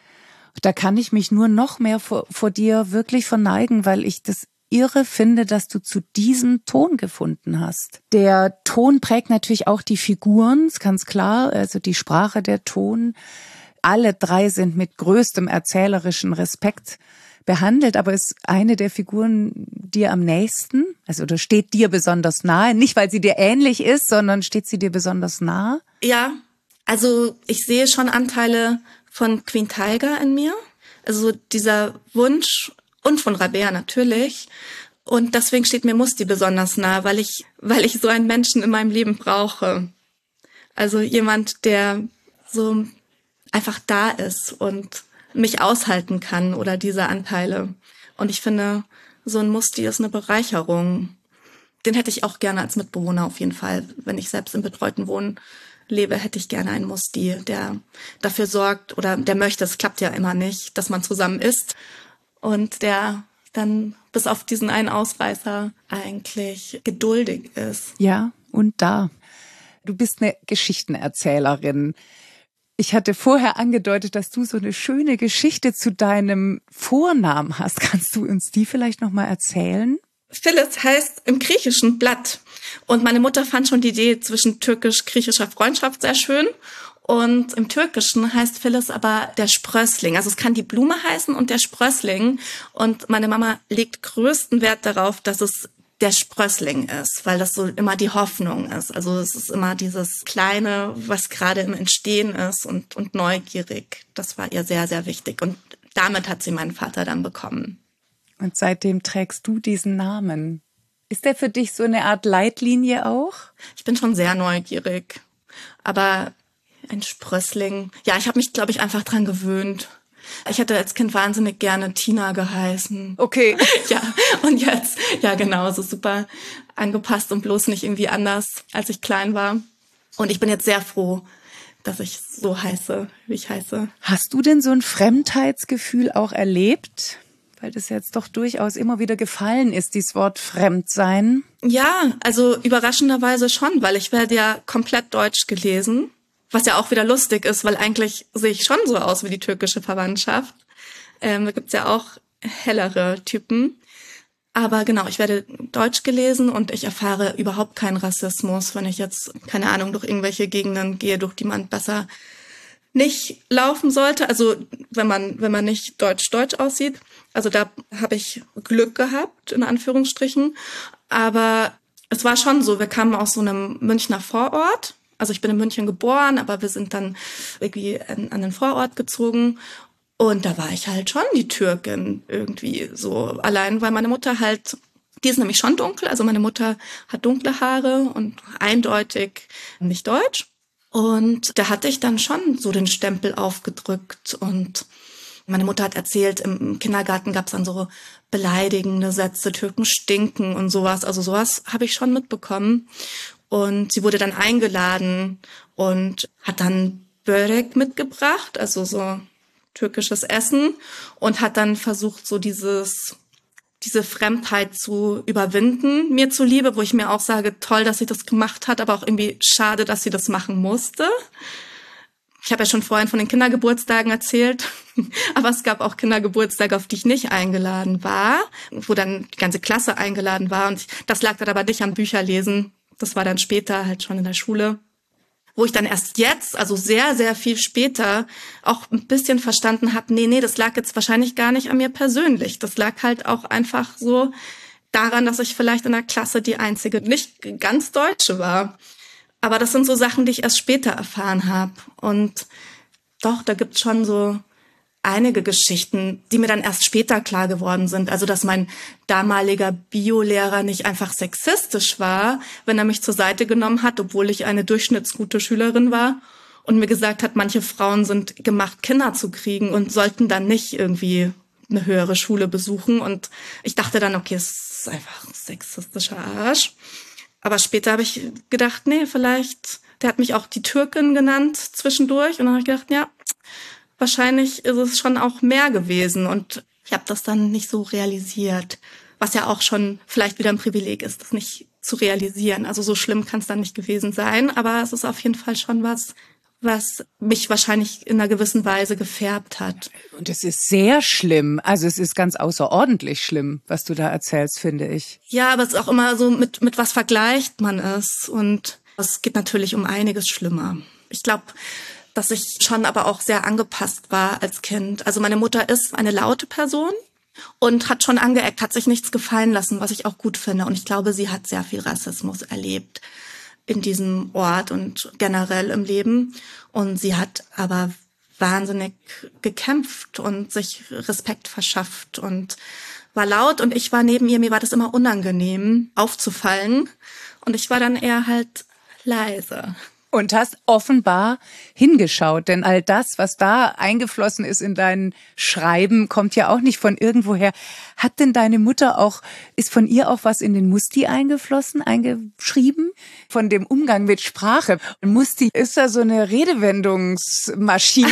Da kann ich mich nur noch mehr vor, vor dir wirklich verneigen, weil ich das irre finde, dass du zu diesem Ton gefunden hast. Der Ton prägt natürlich auch die Figuren, ist ganz klar, also die Sprache, der Ton. Alle drei sind mit größtem erzählerischen Respekt behandelt, aber ist eine der Figuren dir am nächsten? Also oder steht dir besonders nahe? Nicht, weil sie dir ähnlich ist, sondern steht sie dir besonders nahe? Ja, also ich sehe schon Anteile von Queen Tiger in mir. Also dieser Wunsch und von Rabea natürlich. Und deswegen steht mir Musti besonders nahe, weil ich, weil ich so einen Menschen in meinem Leben brauche. Also jemand, der so einfach da ist und mich aushalten kann oder diese Anteile. Und ich finde, so ein Musti ist eine Bereicherung. Den hätte ich auch gerne als Mitbewohner auf jeden Fall. Wenn ich selbst im betreuten Wohnen lebe, hätte ich gerne einen Musti, der dafür sorgt oder der möchte, es klappt ja immer nicht, dass man zusammen isst und der dann bis auf diesen einen Ausreißer eigentlich geduldig ist. Ja, und da. Du bist eine Geschichtenerzählerin. Ich hatte vorher angedeutet, dass du so eine schöne Geschichte zu deinem Vornamen hast. Kannst du uns die vielleicht noch mal erzählen? Phyllis heißt im Griechischen Blatt. Und meine Mutter fand schon die Idee zwischen türkisch-griechischer Freundschaft sehr schön. Und im Türkischen heißt Phyllis aber der Sprössling. Also es kann die Blume heißen und der Sprössling. Und meine Mama legt größten Wert darauf, dass es der Sprössling ist, weil das so immer die Hoffnung ist. Also es ist immer dieses Kleine, was gerade im Entstehen ist und, und neugierig. Das war ihr sehr, sehr wichtig. Und damit hat sie meinen Vater dann bekommen. Und seitdem trägst du diesen Namen. Ist der für dich so eine Art Leitlinie auch? Ich bin schon sehr neugierig. Aber ein Sprössling, ja, ich habe mich, glaube ich, einfach dran gewöhnt. Ich hätte als Kind wahnsinnig gerne Tina geheißen. Okay. Ja, und jetzt, ja genau, so super angepasst und bloß nicht irgendwie anders, als ich klein war. Und ich bin jetzt sehr froh, dass ich so heiße, wie ich heiße. Hast du denn so ein Fremdheitsgefühl auch erlebt? Weil das jetzt doch durchaus immer wieder gefallen ist, dieses Wort Fremdsein. Ja, also überraschenderweise schon, weil ich werde ja komplett deutsch gelesen. Was ja auch wieder lustig ist, weil eigentlich sehe ich schon so aus wie die türkische Verwandtschaft. Ähm, da gibt's ja auch hellere Typen. Aber genau, ich werde deutsch gelesen und ich erfahre überhaupt keinen Rassismus, wenn ich jetzt, keine Ahnung, durch irgendwelche Gegenden gehe, durch die man besser nicht laufen sollte. Also wenn man wenn man nicht deutsch-deutsch aussieht. Also da habe ich Glück gehabt, in Anführungsstrichen. Aber es war schon so, wir kamen aus so einem Münchner Vorort. Also ich bin in München geboren, aber wir sind dann irgendwie an, an den Vorort gezogen. Und da war ich halt schon die Türkin irgendwie so. Allein, weil meine Mutter halt, die ist nämlich schon dunkel. Also meine Mutter hat dunkle Haare und eindeutig nicht deutsch. Und da hatte ich dann schon so den Stempel aufgedrückt. Und meine Mutter hat erzählt, im Kindergarten gab es dann so beleidigende Sätze, Türken stinken und sowas. Also sowas habe ich schon mitbekommen. Und sie wurde dann eingeladen und hat dann Börek mitgebracht, also so türkisches Essen, und hat dann versucht, so dieses diese Fremdheit zu überwinden, mir zuliebe, wo ich mir auch sage, toll, dass sie das gemacht hat, aber auch irgendwie schade, dass sie das machen musste. Ich habe ja schon vorhin von den Kindergeburtstagen erzählt, aber es gab auch Kindergeburtstage, auf die ich nicht eingeladen war, wo dann die ganze Klasse eingeladen war. Und das lag dann aber nicht am Bücherlesen. Das war dann später halt schon in der Schule, wo ich dann erst jetzt, also sehr, sehr viel später, auch ein bisschen verstanden habe, nee, nee, das lag jetzt wahrscheinlich gar nicht an mir persönlich. Das lag halt auch einfach so daran, dass ich vielleicht in der Klasse die einzige nicht ganz Deutsche war. Aber das sind so Sachen, die ich erst später erfahren habe. Und doch, da gibt's schon so einige Geschichten, die mir dann erst später klar geworden sind. Also, dass mein damaliger Biolehrer nicht einfach sexistisch war, wenn er mich zur Seite genommen hat, obwohl ich eine durchschnittsgute Schülerin war und mir gesagt hat, manche Frauen sind gemacht, Kinder zu kriegen und sollten dann nicht irgendwie eine höhere Schule besuchen. Und ich dachte dann, okay, es ist einfach ein sexistischer Arsch. Aber später habe ich gedacht, nee, vielleicht, der hat mich auch die Türkin genannt zwischendurch. Und dann habe ich gedacht, ja, wahrscheinlich ist es schon auch mehr gewesen. Und ich habe das dann nicht so realisiert, was ja auch schon vielleicht wieder ein Privileg ist, das nicht zu realisieren. Also so schlimm kann es dann nicht gewesen sein. Aber es ist auf jeden Fall schon was, was mich wahrscheinlich in einer gewissen Weise gefärbt hat. Und es ist sehr schlimm. Also es ist ganz außerordentlich schlimm, was du da erzählst, finde ich. Ja, aber es ist auch immer so, mit, mit was vergleicht man es. Und es geht natürlich um einiges schlimmer. Ich glaube, dass ich schon aber auch sehr angepasst war als Kind. Also meine Mutter ist eine laute Person und hat schon angeeckt, hat sich nichts gefallen lassen, was ich auch gut finde. Und ich glaube, sie hat sehr viel Rassismus erlebt in diesem Ort und generell im Leben. Und sie hat aber wahnsinnig gekämpft und sich Respekt verschafft und war laut. Und ich war neben ihr, mir war das immer unangenehm, aufzufallen. Und ich war dann eher halt leise. Und hast offenbar hingeschaut, denn all das, was da eingeflossen ist in dein Schreiben, kommt ja auch nicht von irgendwoher. Hat denn deine Mutter auch, ist von ihr auch was in den Musti eingeflossen, eingeschrieben? Von dem Umgang mit Sprache. Musti ist da so eine Redewendungsmaschine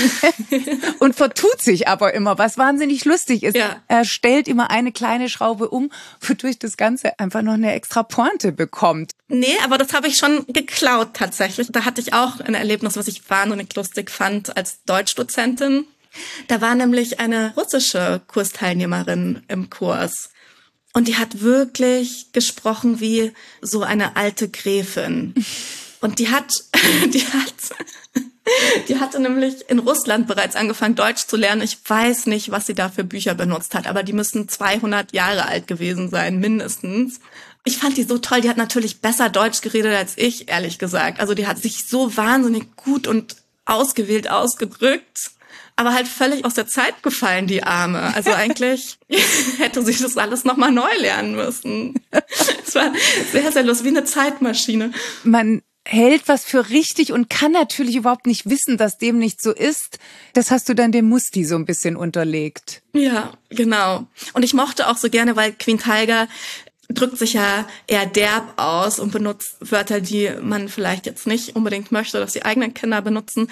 und vertut sich aber immer, was wahnsinnig lustig ist. Ja. Er stellt immer eine kleine Schraube um, wodurch das Ganze einfach noch eine extra Pointe bekommt. Nee, aber das habe ich schon geklaut tatsächlich. Da hatte ich auch ein Erlebnis, was ich wahnsinnig lustig fand als Deutschdozentin. Da war nämlich eine russische Kursteilnehmerin im Kurs. Und die hat wirklich gesprochen wie so eine alte Gräfin. Und die hat, die hat, die hatte nämlich in Russland bereits angefangen, Deutsch zu lernen. Ich weiß nicht, was sie da für Bücher benutzt hat, aber die müssen zweihundert Jahre alt gewesen sein, mindestens. Ich fand die so toll. Die hat natürlich besser Deutsch geredet als ich, ehrlich gesagt. Also die hat sich so wahnsinnig gut und ausgewählt ausgedrückt, aber halt völlig aus der Zeit gefallen, die Arme. Also eigentlich hätte sie das alles nochmal neu lernen müssen. Es war sehr, sehr lustig, wie eine Zeitmaschine. Man hält was für richtig und kann natürlich überhaupt nicht wissen, dass dem nicht so ist. Das hast du dann dem Musti so ein bisschen unterlegt. Ja, genau. Und ich mochte auch so gerne, weil Queen Tiger drückt sich ja eher derb aus und benutzt Wörter, die man vielleicht jetzt nicht unbedingt möchte, dass die eigenen Kinder benutzen.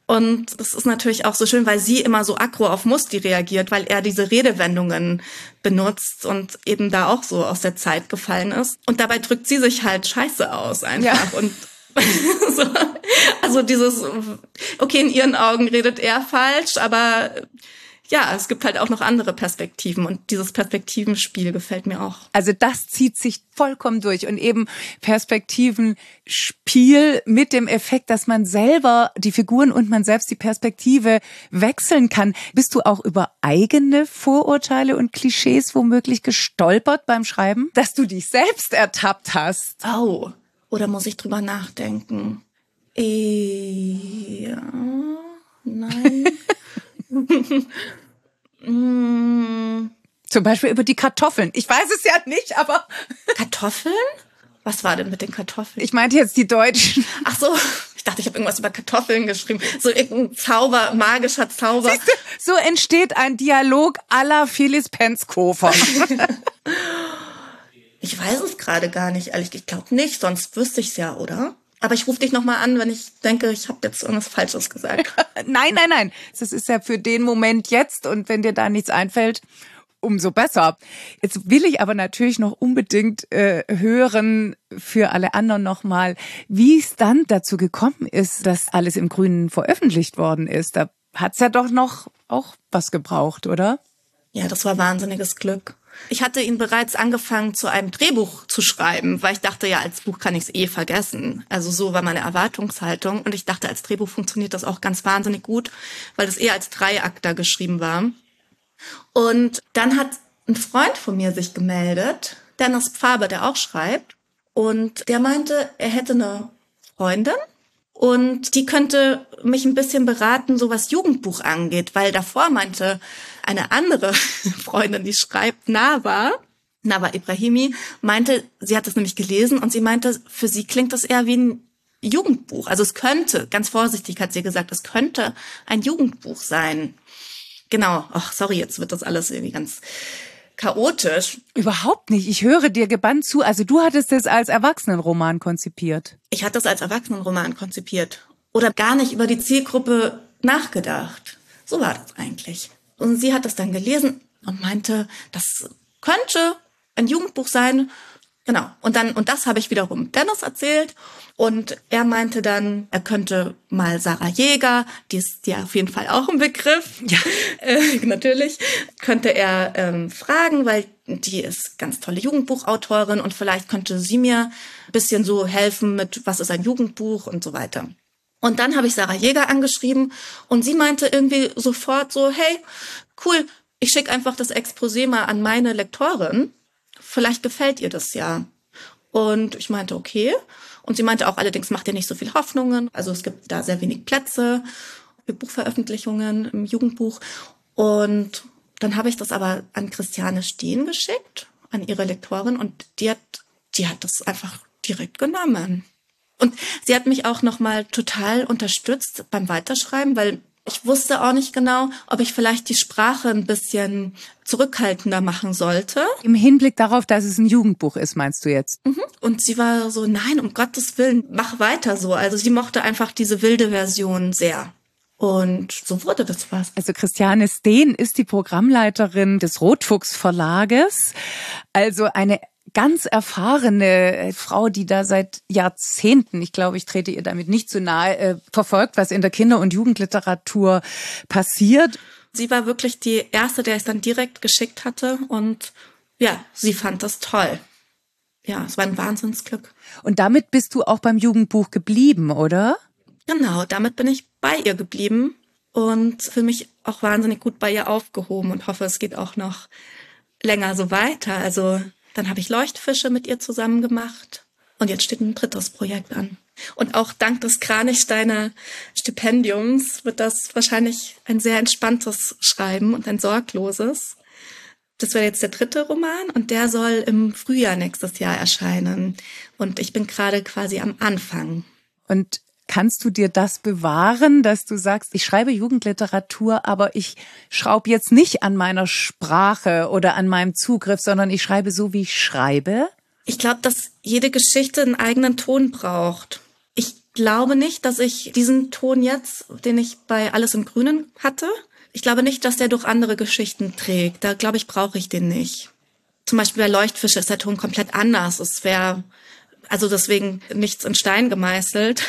Und das ist natürlich auch so schön, weil sie immer so aggro auf Musti reagiert, weil er diese Redewendungen benutzt und eben da auch so aus der Zeit gefallen ist. Und dabei drückt sie sich halt scheiße aus einfach. Ja. Und so, also dieses, okay, in ihren Augen redet er falsch, aber ja, es gibt halt auch noch andere Perspektiven und dieses Perspektivenspiel gefällt mir auch. Also das zieht sich vollkommen durch und eben Perspektivenspiel mit dem Effekt, dass man selber die Figuren und man selbst die Perspektive wechseln kann. Bist du auch über eigene Vorurteile und Klischees womöglich gestolpert beim Schreiben, dass du dich selbst ertappt hast? Oh, oder muss ich drüber nachdenken? Ja, nein. Zum Beispiel über die Kartoffeln. Ich weiß es ja nicht, aber... Kartoffeln? Was war denn mit den Kartoffeln? Ich meinte jetzt die Deutschen. Ach so, ich dachte, ich habe irgendwas über Kartoffeln geschrieben. So irgendein Zauber, magischer Zauber. Siehste, so entsteht ein Dialog à la Phyllis Penskofer. Ich weiß es gerade gar nicht, ehrlich. Ich glaube nicht, sonst wüsste ich es ja, oder? Aber ich rufe dich nochmal an, wenn ich denke, ich habe jetzt irgendwas Falsches gesagt. Nein, nein, nein. Das ist ja für den Moment jetzt und wenn dir da nichts einfällt, Umso besser. Jetzt will ich aber natürlich noch unbedingt äh, hören für alle anderen nochmal, wie es dann dazu gekommen ist, dass alles im Grünen veröffentlicht worden ist. Da hat's ja doch noch auch was gebraucht, oder? Ja, das war wahnsinniges Glück. Ich hatte ihn bereits angefangen, zu einem Drehbuch zu schreiben, weil ich dachte, ja, als Buch kann ich es eh vergessen. Also so war meine Erwartungshaltung. Und ich dachte, als Drehbuch funktioniert das auch ganz wahnsinnig gut, weil es eher als Dreiakter geschrieben war. Und dann hat ein Freund von mir sich gemeldet, Dennis Pfaber, der auch schreibt. Und der meinte, er hätte eine Freundin und die könnte mich ein bisschen beraten, so was Jugendbuch angeht. Weil davor meinte eine andere Freundin, die schreibt, Nawa, Nawa Ibrahimi, meinte, sie hat es nämlich gelesen und sie meinte, für sie klingt das eher wie ein Jugendbuch. Also es könnte, ganz vorsichtig hat sie gesagt, es könnte ein Jugendbuch sein. Genau, ach sorry, jetzt wird das alles irgendwie ganz chaotisch. Überhaupt nicht, ich höre dir gebannt zu. Also du hattest es als Erwachsenenroman konzipiert. Ich hatte es als Erwachsenenroman konzipiert. Oder gar nicht über die Zielgruppe nachgedacht. So war das eigentlich. Und sie hat das dann gelesen und meinte, das könnte ein Jugendbuch sein. Genau. Und dann, und das habe ich wiederum Dennis erzählt. Und er meinte dann, er könnte mal Sarah Jäger, die ist ja auf jeden Fall auch ein Begriff. Ja, äh, natürlich. Könnte er ähm, fragen, weil die ist ganz tolle Jugendbuchautorin und vielleicht könnte sie mir ein bisschen so helfen mit, was ist ein Jugendbuch und so weiter. Und dann habe ich Sarah Jäger angeschrieben und sie meinte irgendwie sofort so, hey, cool, ich schicke einfach das Exposé mal an meine Lektorin. Vielleicht gefällt ihr das ja. Und ich meinte, okay. Und sie meinte auch, allerdings macht ihr nicht so viel Hoffnungen. Also es gibt da sehr wenig Plätze für Buchveröffentlichungen im Jugendbuch. Und dann habe ich das aber an Christiane Steen geschickt, an ihre Lektorin. Und die hat, die hat das einfach direkt genommen. Und sie hat mich auch nochmal total unterstützt beim Weiterschreiben, weil ich wusste auch nicht genau, ob ich vielleicht die Sprache ein bisschen zurückhaltender machen sollte. Im Hinblick darauf, dass es ein Jugendbuch ist, meinst du jetzt? Mhm. Und sie war so, nein, um Gottes Willen, mach weiter so. Also sie mochte einfach diese wilde Version sehr. Und so wurde das was. Also Christiane Steen ist die Programmleiterin des Rotfuchs Verlages. Also eine ganz erfahrene Frau, die da seit Jahrzehnten, ich glaube, ich trete ihr damit nicht zu nahe, äh, verfolgt, was in der Kinder- und Jugendliteratur passiert. Sie war wirklich die Erste, der ich dann direkt geschickt hatte und ja, sie fand das toll. Ja, es war ein Wahnsinnsglück. Und damit bist du auch beim Jugendbuch geblieben, oder? Genau, damit bin ich bei ihr geblieben und fühle mich auch wahnsinnig gut bei ihr aufgehoben und hoffe, es geht auch noch länger so weiter. Also dann habe ich Leuchtfische mit ihr zusammen gemacht und jetzt steht ein drittes Projekt an. Und auch dank des Kranichsteiner Stipendiums wird das wahrscheinlich ein sehr entspanntes Schreiben und ein sorgloses. Das wäre jetzt der dritte Roman und der soll im Frühjahr nächstes Jahr erscheinen. Und ich bin gerade quasi am Anfang. Und kannst du dir das bewahren, dass du sagst, ich schreibe Jugendliteratur, aber ich schraube jetzt nicht an meiner Sprache oder an meinem Zugriff, sondern ich schreibe so, wie ich schreibe? Ich glaube, dass jede Geschichte einen eigenen Ton braucht. Ich glaube nicht, dass ich diesen Ton jetzt, den ich bei Alles im Grünen hatte, ich glaube nicht, dass der durch andere Geschichten trägt. Da, glaube ich, brauche ich den nicht. Zum Beispiel bei Leuchtfische ist der Ton komplett anders. Es wäre, also deswegen nichts in Stein gemeißelt.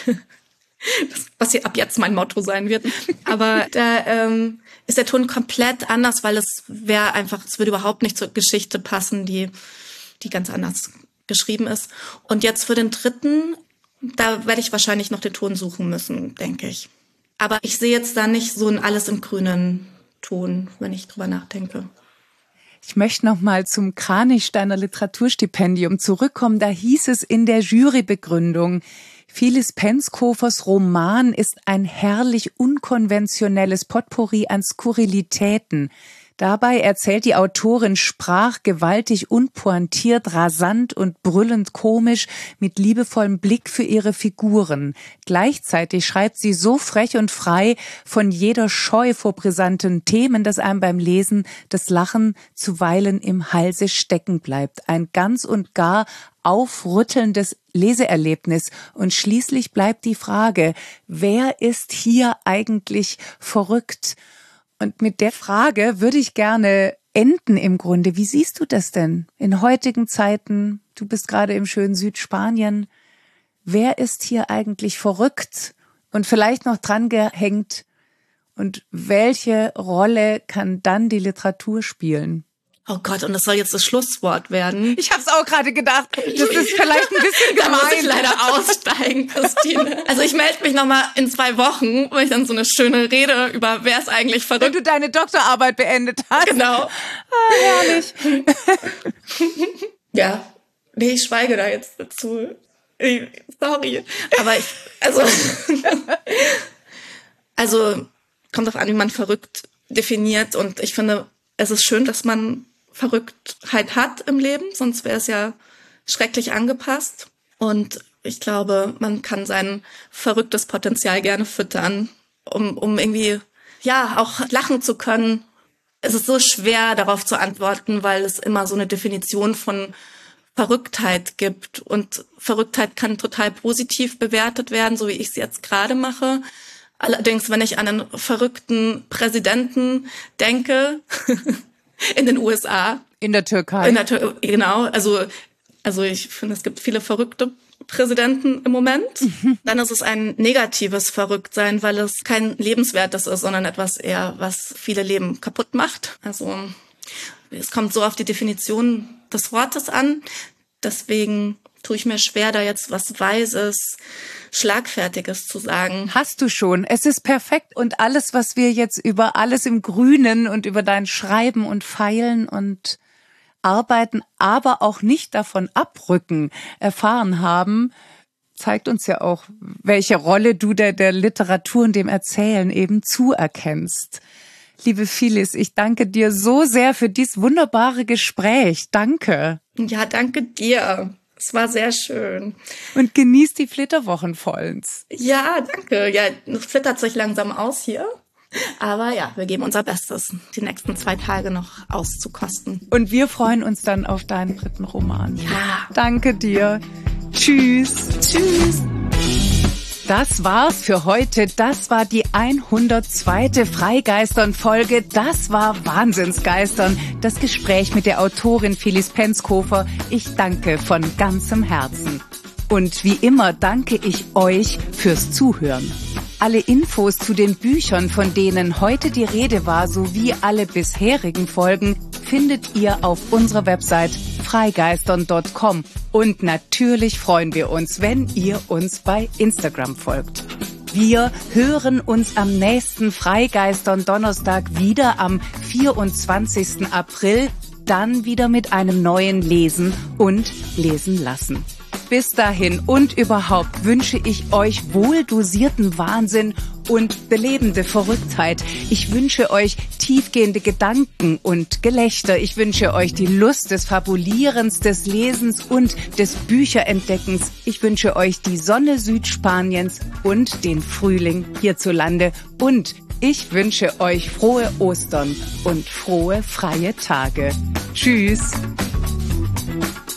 Das, was hier ab jetzt mein Motto sein wird. Aber da ähm, ist der Ton komplett anders, weil es wäre einfach, es würde überhaupt nicht zur Geschichte passen, die, die ganz anders geschrieben ist. Und jetzt für den dritten, da werde ich wahrscheinlich noch den Ton suchen müssen, denke ich. Aber ich sehe jetzt da nicht so ein Alles im grünen Ton, wenn ich drüber nachdenke. Ich möchte noch mal zum Kranichsteiner Literaturstipendium zurückkommen. Da hieß es in der Jurybegründung, Phyllis Penskofers Roman ist ein herrlich unkonventionelles Potpourri an Skurrilitäten. Dabei erzählt die Autorin sprachgewaltig und pointiert, rasant und brüllend komisch mit liebevollem Blick für ihre Figuren. Gleichzeitig schreibt sie so frech und frei von jeder Scheu vor brisanten Themen, dass einem beim Lesen das Lachen zuweilen im Halse stecken bleibt. Ein ganz und gar aufrüttelndes Leseerlebnis. Und schließlich bleibt die Frage, wer ist hier eigentlich verrückt? Und mit der Frage würde ich gerne enden im Grunde. Wie siehst du das denn in heutigen Zeiten? Du bist gerade im schönen Südspanien. Wer ist hier eigentlich verrückt und vielleicht noch dran gehängt? Und welche Rolle kann dann die Literatur spielen? Oh Gott, und das soll jetzt das Schlusswort werden. Ich habe es auch gerade gedacht. Das ist vielleicht ein bisschen gemein. Da muss ich leider aussteigen, Christine. Also ich melde mich nochmal in zwei Wochen, weil ich dann so eine schöne Rede über wer ist eigentlich verrückt. Wenn du deine Doktorarbeit beendet hast. Genau. Ah, herrlich. Ja, nee, ich schweige da jetzt dazu. Sorry. Aber ich, also, also kommt drauf an, wie man verrückt definiert. Und ich finde, es ist schön, dass man Verrücktheit hat im Leben, sonst wäre es ja schrecklich angepasst. Und ich glaube, man kann sein verrücktes Potenzial gerne füttern, um, um irgendwie, ja, auch lachen zu können. Es ist so schwer, darauf zu antworten, weil es immer so eine Definition von Verrücktheit gibt. Und Verrücktheit kann total positiv bewertet werden, so wie ich es jetzt gerade mache. Allerdings, wenn ich an einen verrückten Präsidenten denke, in den U S A. In der Türkei. In der Tür- genau, also, also ich finde, es gibt viele verrückte Präsidenten im Moment. Mhm. Dann ist es ein negatives Verrücktsein, weil es kein lebenswertes ist, sondern etwas eher, was viele Leben kaputt macht. Also es kommt so auf die Definition des Wortes an. Deswegen tue ich mir schwer, da jetzt was Weises, Schlagfertiges zu sagen. Hast du schon. Es ist perfekt. Und alles, was wir jetzt über alles im Grünen und über dein Schreiben und Feilen und Arbeiten, aber auch nicht davon abrücken, erfahren haben, zeigt uns ja auch, welche Rolle du der, der Literatur und dem Erzählen eben zuerkennst. Liebe Phyllis, ich danke dir so sehr für dieses wunderbare Gespräch. Danke. Ja, danke dir. Es war sehr schön. Und genieß die Flitterwochen vollends. Ja, danke. Ja, es flittert sich langsam aus hier. Aber ja, wir geben unser Bestes, die nächsten zwei Tage noch auszukosten. Und wir freuen uns dann auf deinen dritten Roman. Ja. Danke dir. Tschüss. Tschüss. Das war's für heute. Das war die hundertzweite Freigeistern-Folge. Das war Wahnsinnsgeistern. Das Gespräch mit der Autorin Phyllis Penskofer. Ich danke von ganzem Herzen. Und wie immer danke ich euch fürs Zuhören. Alle Infos zu den Büchern, von denen heute die Rede war, sowie alle bisherigen Folgen, findet ihr auf unserer Website freigeistern punkt com. Und natürlich freuen wir uns, wenn ihr uns bei Instagram folgt. Wir hören uns am nächsten Freigeistern Donnerstag wieder am vierundzwanzigsten April, dann wieder mit einem neuen Lesen und Lesen lassen. Bis dahin und überhaupt wünsche ich euch wohldosierten Wahnsinn und belebende Verrücktheit. Ich wünsche euch tiefgehende Gedanken und Gelächter. Ich wünsche euch die Lust des Fabulierens, des Lesens und des Bücherentdeckens. Ich wünsche euch die Sonne Südspaniens und den Frühling hierzulande. Und ich wünsche euch frohe Ostern und frohe freie Tage. Tschüss.